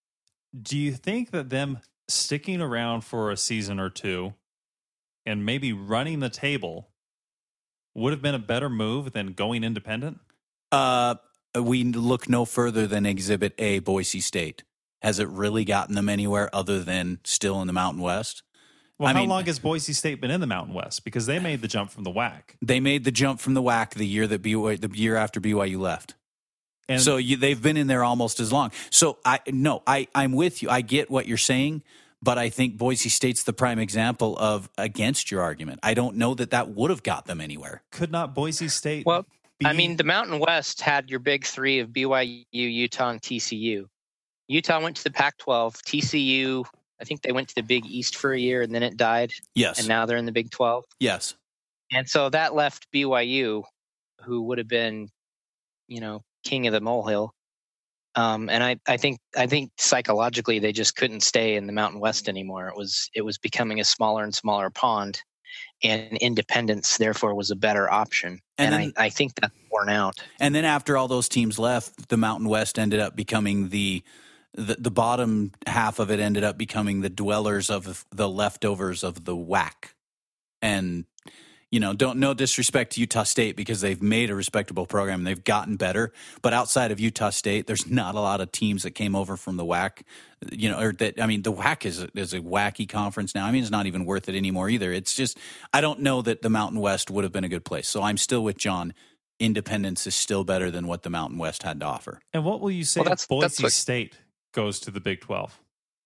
do you think that them sticking around for a season or two and maybe running the table would have been a better move than going independent? Uh, we look no further than Exhibit A, Boise State. Has it really gotten them anywhere other than still in the Mountain West? Well, I how mean- long has Boise State been in the Mountain West? Because they made the jump from the W A C. They made the jump from the W A C the year that B Y U, the year after B Y U left. And So you, they've been in there almost as long. So I no, I I'm with you. I get what you're saying, but I think Boise State's the prime example of against your argument. I don't know that that would have got them anywhere. could not Boise State Well, be, I mean, the Mountain West had your big three of B Y U, Utah, and T C U. Utah went to the Pac twelve. T C U, I think they went to the Big East for a year and then it died, Yes, and now they're in the Big twelve. yes, And so that left B Y U, who would have been, you know, king of the molehill. Um, and I, I think, I think psychologically they just couldn't stay in the Mountain West anymore. It was, it was becoming a smaller and smaller pond, and independence therefore was a better option. And And, then- I, I think that's worn out. And then after all those teams left, the Mountain West ended up becoming the the, the bottom half of it ended up becoming the dwellers of the leftovers of the W A C. And you know, don't no disrespect to Utah State because they've made a respectable program and they've gotten better. But outside of Utah State, there's not a lot of teams that came over from the W A C. You know, or that I mean, the W A C is a, is a wacky conference now. I mean, it's not even worth it anymore either. It's just I don't know that the Mountain West would have been a good place. So I'm still with John. Independence is still better than what the Mountain West had to offer, And what will you say Well, that's- if Boise that's what- State goes to the Big twelve?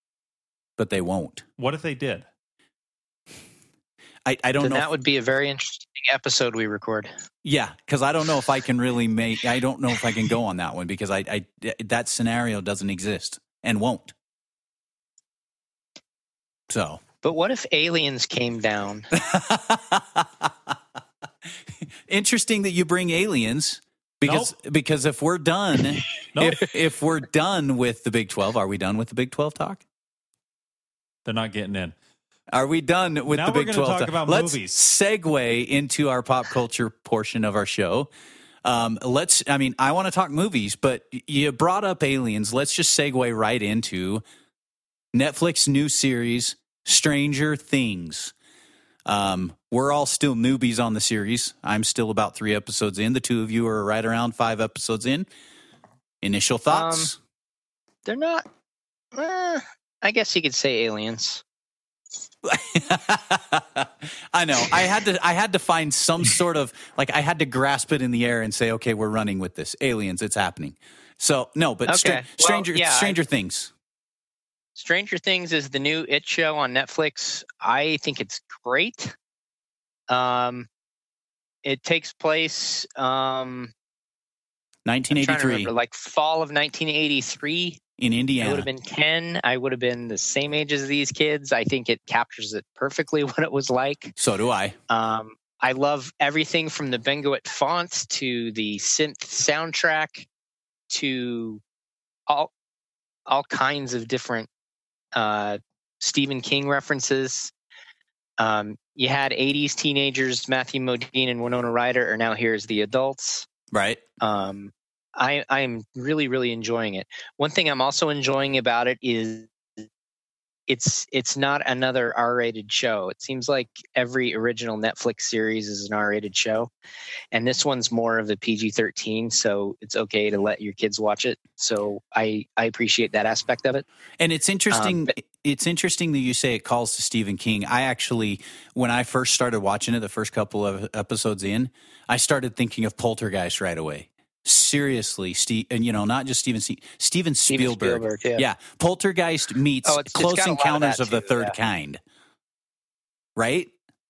but they won't. What if they did? I, I don't Then know. that if- would be a very interesting episode we record. yeah, because I don't know if I can really make. I don't know if I can go on that one because I, I that scenario doesn't exist and won't. So, but what if aliens came down? Interesting that you bring aliens because Nope. because if we're done, Nope. if if we're done with the Big twelve, are we done with the Big twelve talk? They're not getting in. Are we done with Now the we're Big gonna twelve talk talk? about Let's movies. segue into our pop culture portion of our show. Um, let's. I mean, I want to talk movies, but you brought up aliens. Let's just segue right into Netflix new series Stranger Things. Um, we're all still newbies on the series. I'm still about three episodes in. The two of you are right around five episodes in. Initial thoughts? Um, they're not. Uh, I guess you could say aliens. I know. I had to. I had to find some sort of like. I had to grasp it in the air and say, "Okay, we're running with this. Aliens. It's happening." So no, but Okay. Stra- Well, Stranger yeah, Stranger I- Things. Stranger Things is the new It show on Netflix. I think it's great. Um, it takes place um, nineteen I'm trying to eighty-three remember, like fall of nineteen eighty-three. in I would Indiana. have been ten. I would have been the same age as these kids. I think it captures it perfectly what it was like. So do I. Um, I love everything from the Benguet font to the synth soundtrack to all all kinds of different uh, Stephen King references. Um, you had eighties teenagers, Matthew Modine and Winona Ryder are now here as the adults. Right. Um, I I'm really really enjoying it. One thing I'm also enjoying about it is it's it's not another R-rated show. It seems like every original Netflix series is an R-rated show, and this one's more of a P G thirteen, so it's okay to let your kids watch it. So I I appreciate that aspect of it. And it's interesting. Um, but- it's interesting that you say it calls to Stephen King. I actually, when I first started watching it, the first couple of episodes in, I started thinking of Poltergeist right away. Seriously, Steve, and you know, not just Steven Ste- Steven Steven Spielberg. Spielberg, yeah. Poltergeist meets Oh, it's- it's Close got a lot of Encounters that of the too, Third yeah. Kind. Right?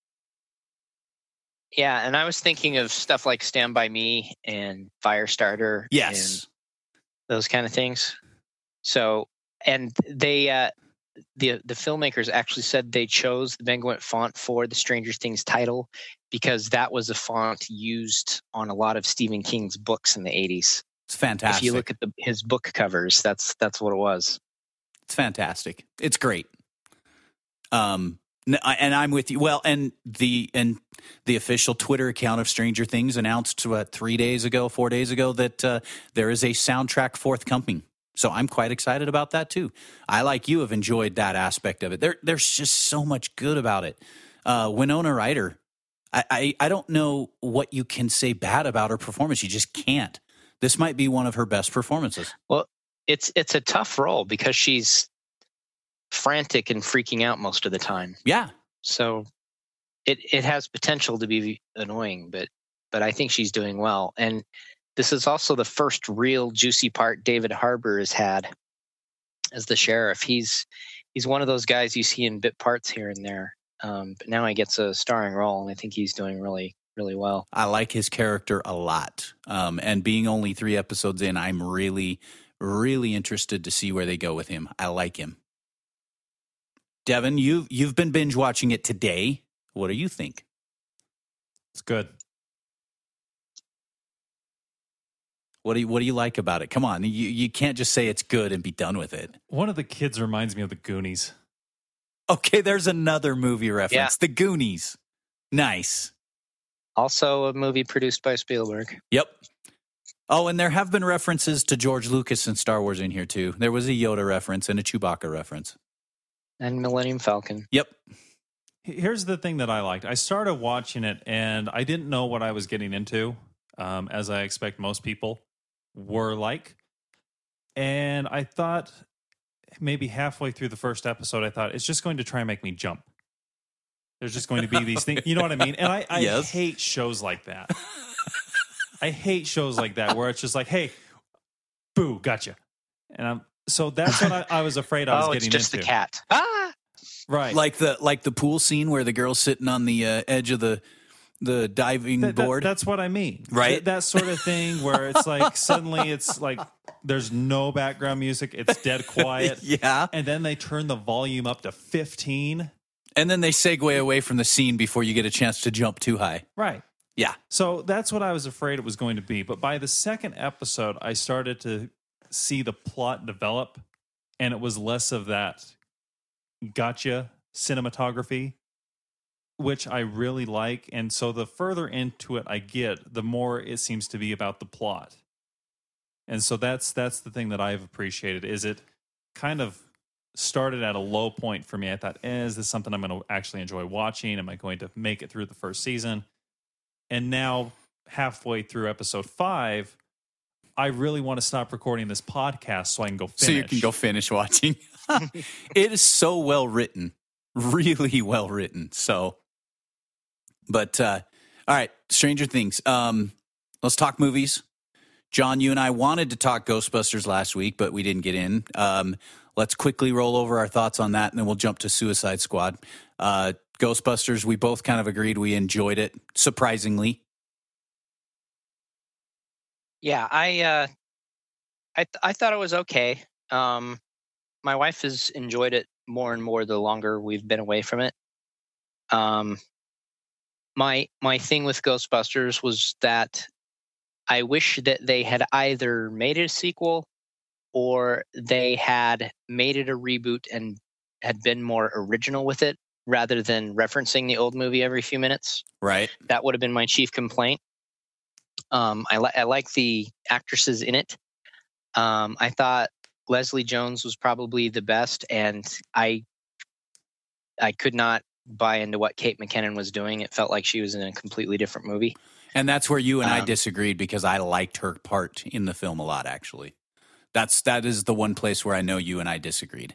Yeah, and I was thinking of stuff like Stand By Me and Firestarter. Yes. And those kind of things. So, and they, uh, the the filmmakers actually said they chose the Benguet font for the Stranger Things title because that was a font used on a lot of Stephen King's books in the eighties. It's fantastic. If you look at the, his book covers, that's that's what it was. It's fantastic. It's great. Um, n- I- and I'm with you. Well, and the and the official Twitter account of Stranger Things announced what three days ago, four days ago that uh, there is a soundtrack forthcoming. So I'm quite excited about that too. I, like you, have enjoyed that aspect of it. There, there's just so much good about it. Uh, Winona Ryder, I, I, I don't know what you can say bad about her performance. You just can't. This might be one of her best performances. Well, it's it's a tough role because she's frantic and freaking out most of the time. Yeah. So it it has potential to be annoying, but but I think she's doing well. And this is also the first real juicy part David Harbour has had as the sheriff. He's he's one of those guys you see in bit parts here and there, um, but now he gets a starring role, and I think he's doing really really well. I like his character a lot. Um, and being only three episodes in, I'm really, really interested to see where they go with him. I like him. Devin, you've, you've been binge watching it today. What do you think? It's good. What do you, what do you like about it? Come on. You, you can't just say it's good and be done with it. One of the kids reminds me of the Goonies. Okay, there's another movie reference. Yeah. The Goonies. Nice. Also, a movie produced by Spielberg. Yep. Oh, and there have been references to George Lucas and Star Wars in here, too. There was a Yoda reference and a Chewbacca reference. And Millennium Falcon. Yep. Here's the thing that I liked. I started watching it, and I didn't know what I was getting into, um, as I expect most people were like. And I thought maybe halfway through the first episode, I thought, it's just going to try and make me jump. There's just going to be these things. You know what I mean? And I, I Yes. hate shows like that. I hate shows like that where it's just like, hey, boo, gotcha. And I'm so that's what I, I was afraid I was Oh, it's getting just into. the cat. Ah! Right. Like the like the pool scene where the girl's sitting on the uh, edge of the the diving That- that- board. that's what I mean. Right. That, that sort of thing where it's like suddenly it's like there's no background music. It's dead quiet. Yeah. And then they turn the volume up to fifteen. And then they segue away from the scene before you get a chance to jump too high. Right. Yeah. So that's what I was afraid it was going to be. But by the second episode, I started to see the plot develop, and it was less of that gotcha cinematography, which I really like. And so the further into it I get, the more it seems to be about the plot. And so that's that's the thing that I've appreciated, is it kind of started at a low point for me. I thought, eh, is this something I'm going to actually enjoy watching? Am I going to make it through the first season? And now, halfway through episode five, I really want to stop recording this podcast so I can go finish. So you can go finish watching. It is so well written, really well written. So, but uh, all right, Stranger Things. Um, let's talk movies. John, you and I wanted to talk Ghostbusters last week, but we didn't get in. Um, let's quickly roll over our thoughts on that, and then we'll jump to Suicide Squad. Uh, Ghostbusters, we both kind of agreed we enjoyed it, surprisingly. Yeah, I uh, I th- I thought it was okay. Um, my wife has enjoyed it more and more the longer we've been away from it. Um, my my thing with Ghostbusters was that I wish that they had either made it a sequel or they had made it a reboot and had been more original with it rather than referencing the old movie every few minutes. Right. That would have been my chief complaint. Um, I, li- I like the actresses in it. Um, I thought Leslie Jones was probably the best, and I I could not buy into what Kate McKinnon was doing. It felt like she was in a completely different movie. And that's where you and I Um, disagreed, because I liked her part in the film a lot, actually. That's that is the one place where I know you and I disagreed.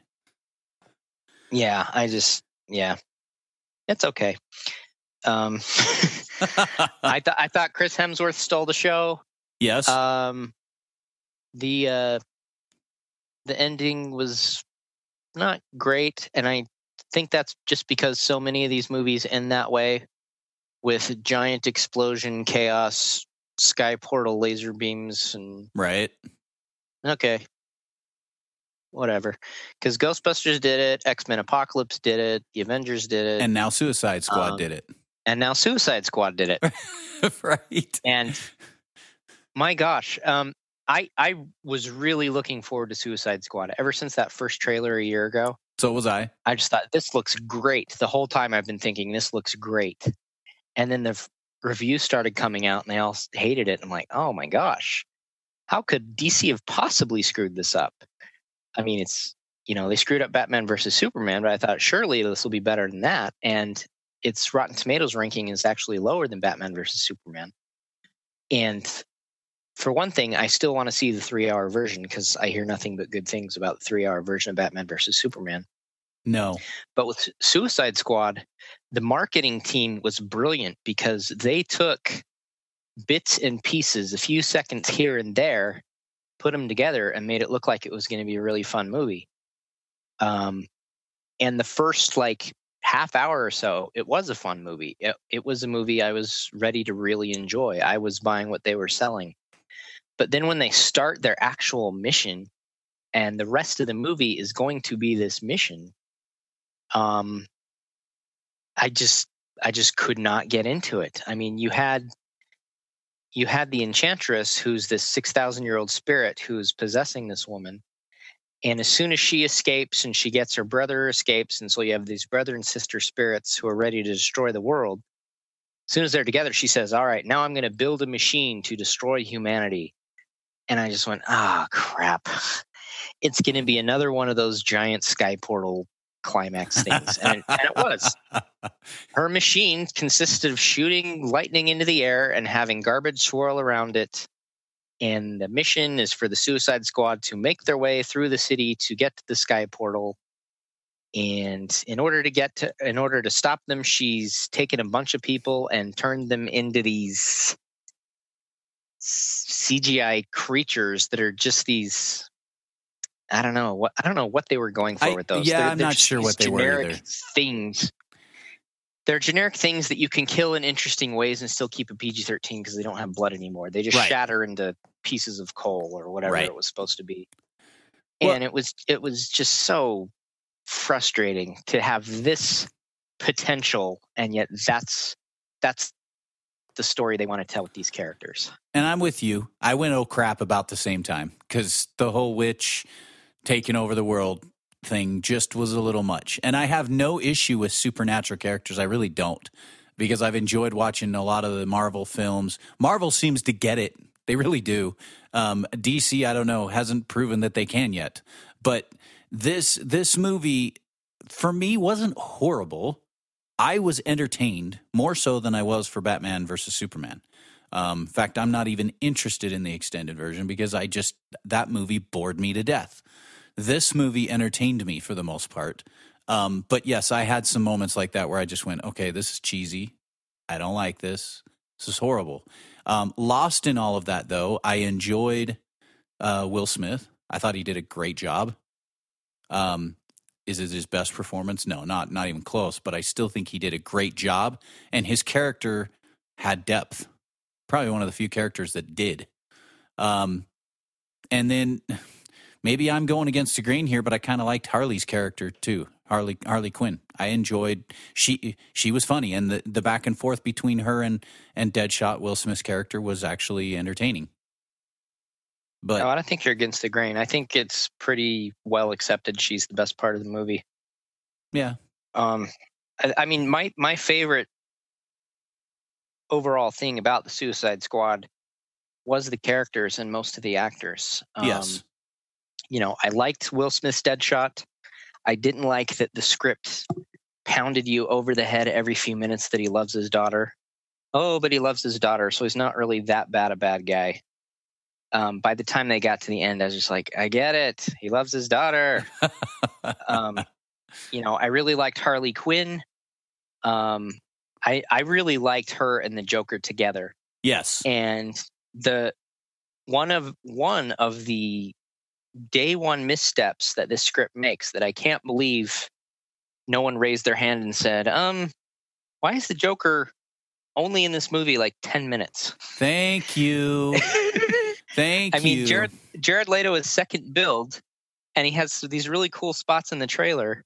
Yeah, I just yeah, it's okay. Um, I thought I thought Chris Hemsworth stole the show. Yes. Um, the uh, the ending was not great, and I think that's just because so many of these movies end that way, with giant explosion, chaos, sky portal, laser beams, and right. okay, whatever. Because Ghostbusters did it, X-Men Apocalypse did it, the Avengers did it, And now Suicide Squad Um, did it. and now Suicide Squad did it. Right. And my gosh, um, I I was really looking forward to Suicide Squad ever since that first trailer a year ago. So was I. I just thought this looks great. The whole time I've been thinking this looks great, and then the f- reviews started coming out, and they all s- hated it. I'm like, oh my gosh, how could D C have possibly screwed this up? I mean, it's you know they screwed up Batman versus Superman, but I thought surely this will be better than that. And its Rotten Tomatoes ranking is actually lower than Batman versus Superman. And for one thing, I still want to see the three-hour version because I hear nothing but good things about the three-hour version of Batman versus Superman. No. But with Su- Suicide Squad, the marketing team was brilliant because they took bits and pieces, a few seconds here and there, put them together and made it look like it was going to be a really fun movie. Um, and the first like half hour or so, it was a fun movie. It, it was a movie I was ready to really enjoy. I was buying what they were selling. But then when they start their actual mission, and the rest of the movie is going to be this mission, um, I just I just could not get into it. I mean, you had you had the Enchantress, who's this six thousand year old spirit who's possessing this woman, and as soon as she escapes and she gets her brother escapes, and so you have these brother and sister spirits who are ready to destroy the world. As soon as they're together, she says, "All right, now I'm going to build a machine to destroy humanity." And I just went, ah, oh, crap. It's going to be another one of those giant sky portal climax things. And, and it was. Her machine consisted of shooting lightning into the air and having garbage swirl around it. And the mission is for the Suicide Squad to make their way through the city to get to the sky portal. And in order to get to, in order to stop them, she's taken a bunch of people and turned them into these C G I creatures that are just these. I don't know what I don't know what they were going for I, with those. Yeah, they're, I'm they're not just sure these what they were generic either. things. they're generic things that you can kill in interesting ways and still keep a P G thirteen because they don't have blood anymore. They just Right. shatter into pieces of coal or whatever Right. it was supposed to be. Well- And it was it was just so frustrating to have this potential, and yet that's that's the story they want to tell with these characters. And I'm with you. I went oh crap about the same time because the whole witch taking over the world thing just was a little much. And I have no issue with supernatural characters. I really don't, because I've enjoyed watching a lot of the Marvel films. Marvel seems to get it. They really do. Um, D C, I don't know, hasn't proven that they can yet. But this this movie, for me, wasn't horrible. I was entertained more so than I was for Batman versus Superman. Um, in fact, I'm not even interested in the extended version because I just, that movie bored me to death. This movie entertained me for the most part. Um, but yes, I had some moments like that where I just went, okay, this is cheesy. I don't like this. This is horrible. Um, lost in all of that, though, I enjoyed uh, Will Smith. I thought he did a great job. Um, Is it his best performance? No, not not even close. But I still think he did a great job, and his character had depth. Probably one of the few characters that did. Um, and then maybe I'm going against the grain here, but I kind of liked Harley's character too. Harley Harley Quinn. I enjoyed she she was funny, and the, the back and forth between her and and Deadshot, Will Smith's character, was actually entertaining. But No, I don't think you're against the grain. I think it's pretty well accepted she's the best part of the movie. yeah, Um, I, I mean, my my favorite overall thing about the Suicide Squad was the characters and most of the actors. Um, yes, You know, I liked Will Smith's Deadshot. I didn't like that the script pounded you over the head every few minutes that he loves his daughter. Oh, but he loves his daughter, so he's not really that bad a bad guy. Um, by the time they got to the end, I was just like, I get it. He loves his daughter. um, you know, I really liked Harley Quinn. Um, I I really liked her and the Joker together. yes, And the one of one of the day one missteps that this script makes that I can't believe no one raised their hand and said, um, why is the Joker only in this movie like ten minutes? Thank you, thank I mean, you. Jared Jared Leto is second build, and he has these really cool spots in the trailer.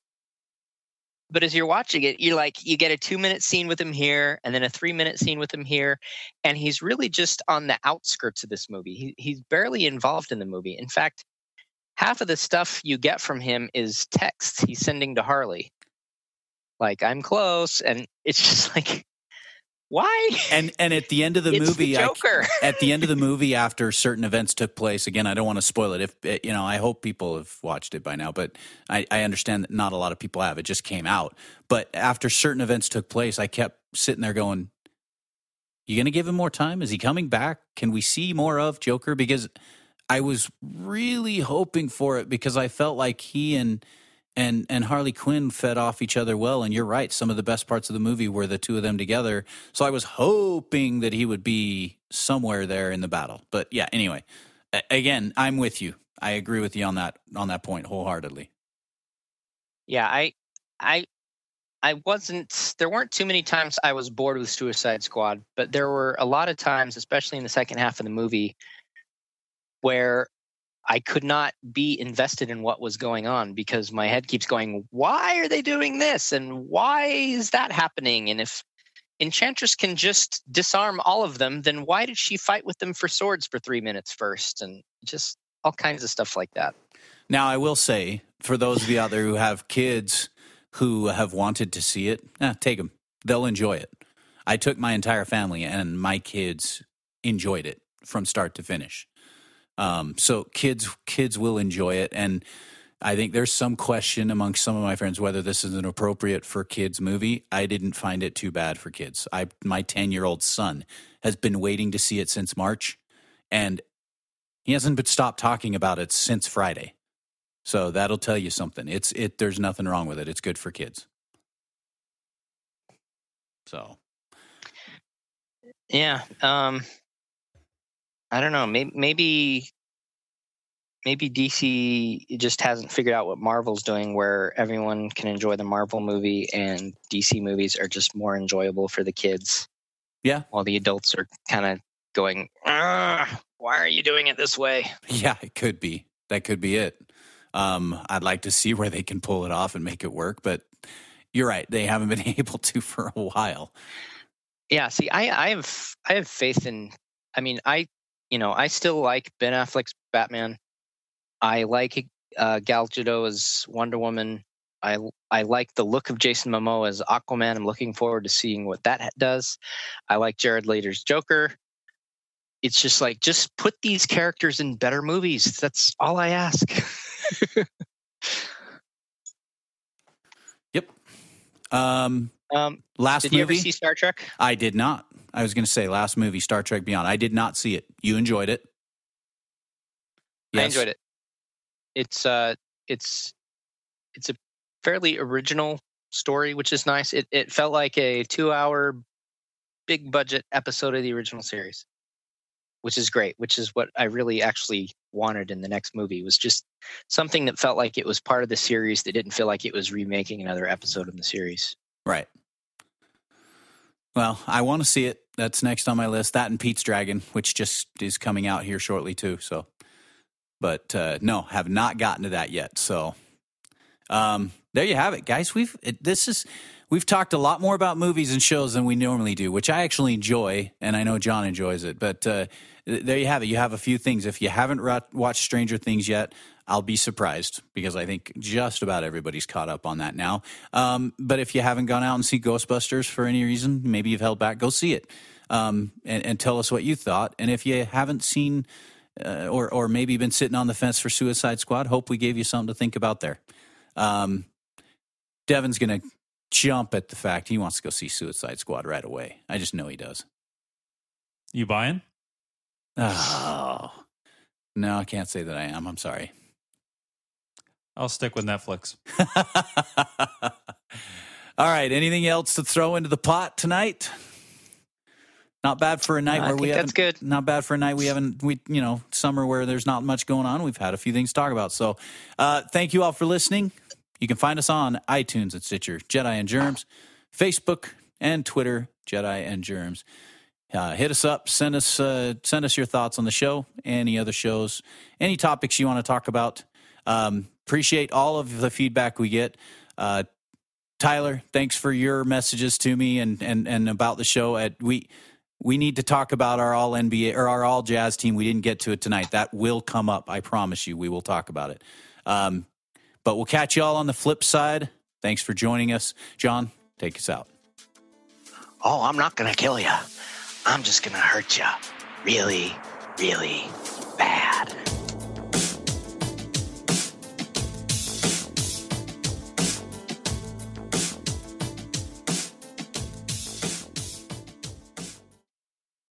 But as you're watching it, you're like, you get a two minute scene with him here, and then a three minute scene with him here, and he's really just on the outskirts of this movie. He, he's barely involved in the movie. In fact, half of the stuff you get from him is text he's sending to Harley, like, "I'm close," and it's just like, why? And and at the end of the It's movie, the I- Joker. at the end of the movie, after certain events took place, again, I don't want to spoil it. If you know, I hope people have watched it by now, but I, I understand that not a lot of people have. It just came out, but after certain events took place, I kept sitting there going, "You going to give him more time? Is he coming back? Can we see more of Joker?" Because I was really hoping for it, because I felt like he and and and Harley Quinn fed off each other well. And you're right, some of the best parts of the movie were the two of them together. So I was hoping that he would be somewhere there in the battle. But yeah, anyway, a- again, I'm with you. I agree with you on that on that point wholeheartedly. Yeah, I, I, I wasn't. There weren't too many times I was bored with Suicide Squad, but there were a lot of times, especially in the second half of the movie, where I could not be invested in what was going on because my head keeps going, why are they doing this? And why is that happening? And if Enchantress can just disarm all of them, then why did she fight with them for swords for three minutes first? And just all kinds of stuff like that. Now, I will say, for those of you out there who have kids who have wanted to see it, eh, take them. They'll enjoy it. I took my entire family, and my kids enjoyed it from start to finish. Um, so kids kids will enjoy it, and I think there's some question amongst some of my friends whether this is an appropriate for kids movie. I didn't find it too bad for kids. I my ten-year-old son has been waiting to see it since March, and he hasn't been stopped talking about it since Friday. So that'll tell you something. It's it. There's nothing wrong with it. It's good for kids. So Yeah. Um, I don't know. Maybe, maybe maybe D C just hasn't figured out what Marvel's doing, where everyone can enjoy the Marvel movie and D C movies are just more enjoyable for the kids. Yeah. While the adults are kind of going, ah, why are you doing it this way? Yeah, it could be. That could be it. Um, I'd like to see where they can pull it off and make it work, but you're right. They haven't been able to for a while. Yeah. See, I, I have, I have faith in, I mean, I, you know, I still like Ben Affleck's Batman. I like uh, Gal Gadot as Wonder Woman. I, I like the look of Jason Momoa as Aquaman. I'm looking forward to seeing what that does. I like Jared Leto's Joker. It's just like, just put these characters in better movies. That's all I ask. Yep. Um, um, last did movie? you ever see Star Trek? I did not. I was going to say last movie, Star Trek Beyond. I did not see it. You enjoyed it? Yes. I enjoyed it. It's uh, it's it's a fairly original story, which is nice. It it felt like a two-hour, big budget episode of the original series, which is great. Which is what I really actually wanted in the next movie, was just something that felt like it was part of the series that didn't feel like it was remaking another episode of the series. Right. Well, I want to see it. That's next on my list. That and Pete's Dragon, which just is coming out here shortly too. So, but uh, no, have not gotten to that yet. So, um, there you have it, guys. We've it, this is we've talked a lot more about movies and shows than we normally do, which I actually enjoy, and I know John enjoys it. But uh, there you have it. You have a few things. If you haven't ra- watched Stranger Things yet, I'll be surprised, because I think just about everybody's caught up on that now. Um, but if you haven't gone out and seen Ghostbusters for any reason, maybe you've held back, go see it, um, and, and tell us what you thought. And if you haven't seen uh, or or maybe been sitting on the fence for Suicide Squad, hope we gave you something to think about there. Um, Devin's going to jump at the fact he wants to go see Suicide Squad right away. I just know he does. You buying? Oh, no, I can't say that I am. I'm sorry. I'll stick with Netflix. All right. Anything else to throw into the pot tonight? Not bad for a night uh, where I we think haven't. That's good. Not bad for a night we haven't. We you know summer where there's not much going on. We've had a few things to talk about. So, uh, thank you all for listening. You can find us on iTunes and Stitcher, Jedi and Germs, Facebook and Twitter, Jedi and Germs. Uh, hit us up. Send us uh, send us your thoughts on the show, any other shows, any topics you want to talk about. Um, appreciate all of the feedback we get. Uh, Tyler, thanks for your messages to me and and and about the show. At we we need to talk about our all N B A or our all Jazz team. We didn't get to it tonight. That will come up. I promise you. We will talk about it. Um, but we'll catch you all on the flip side. Thanks for joining us, John. Take us out. Oh, I'm not gonna kill you. I'm just gonna hurt you, really, really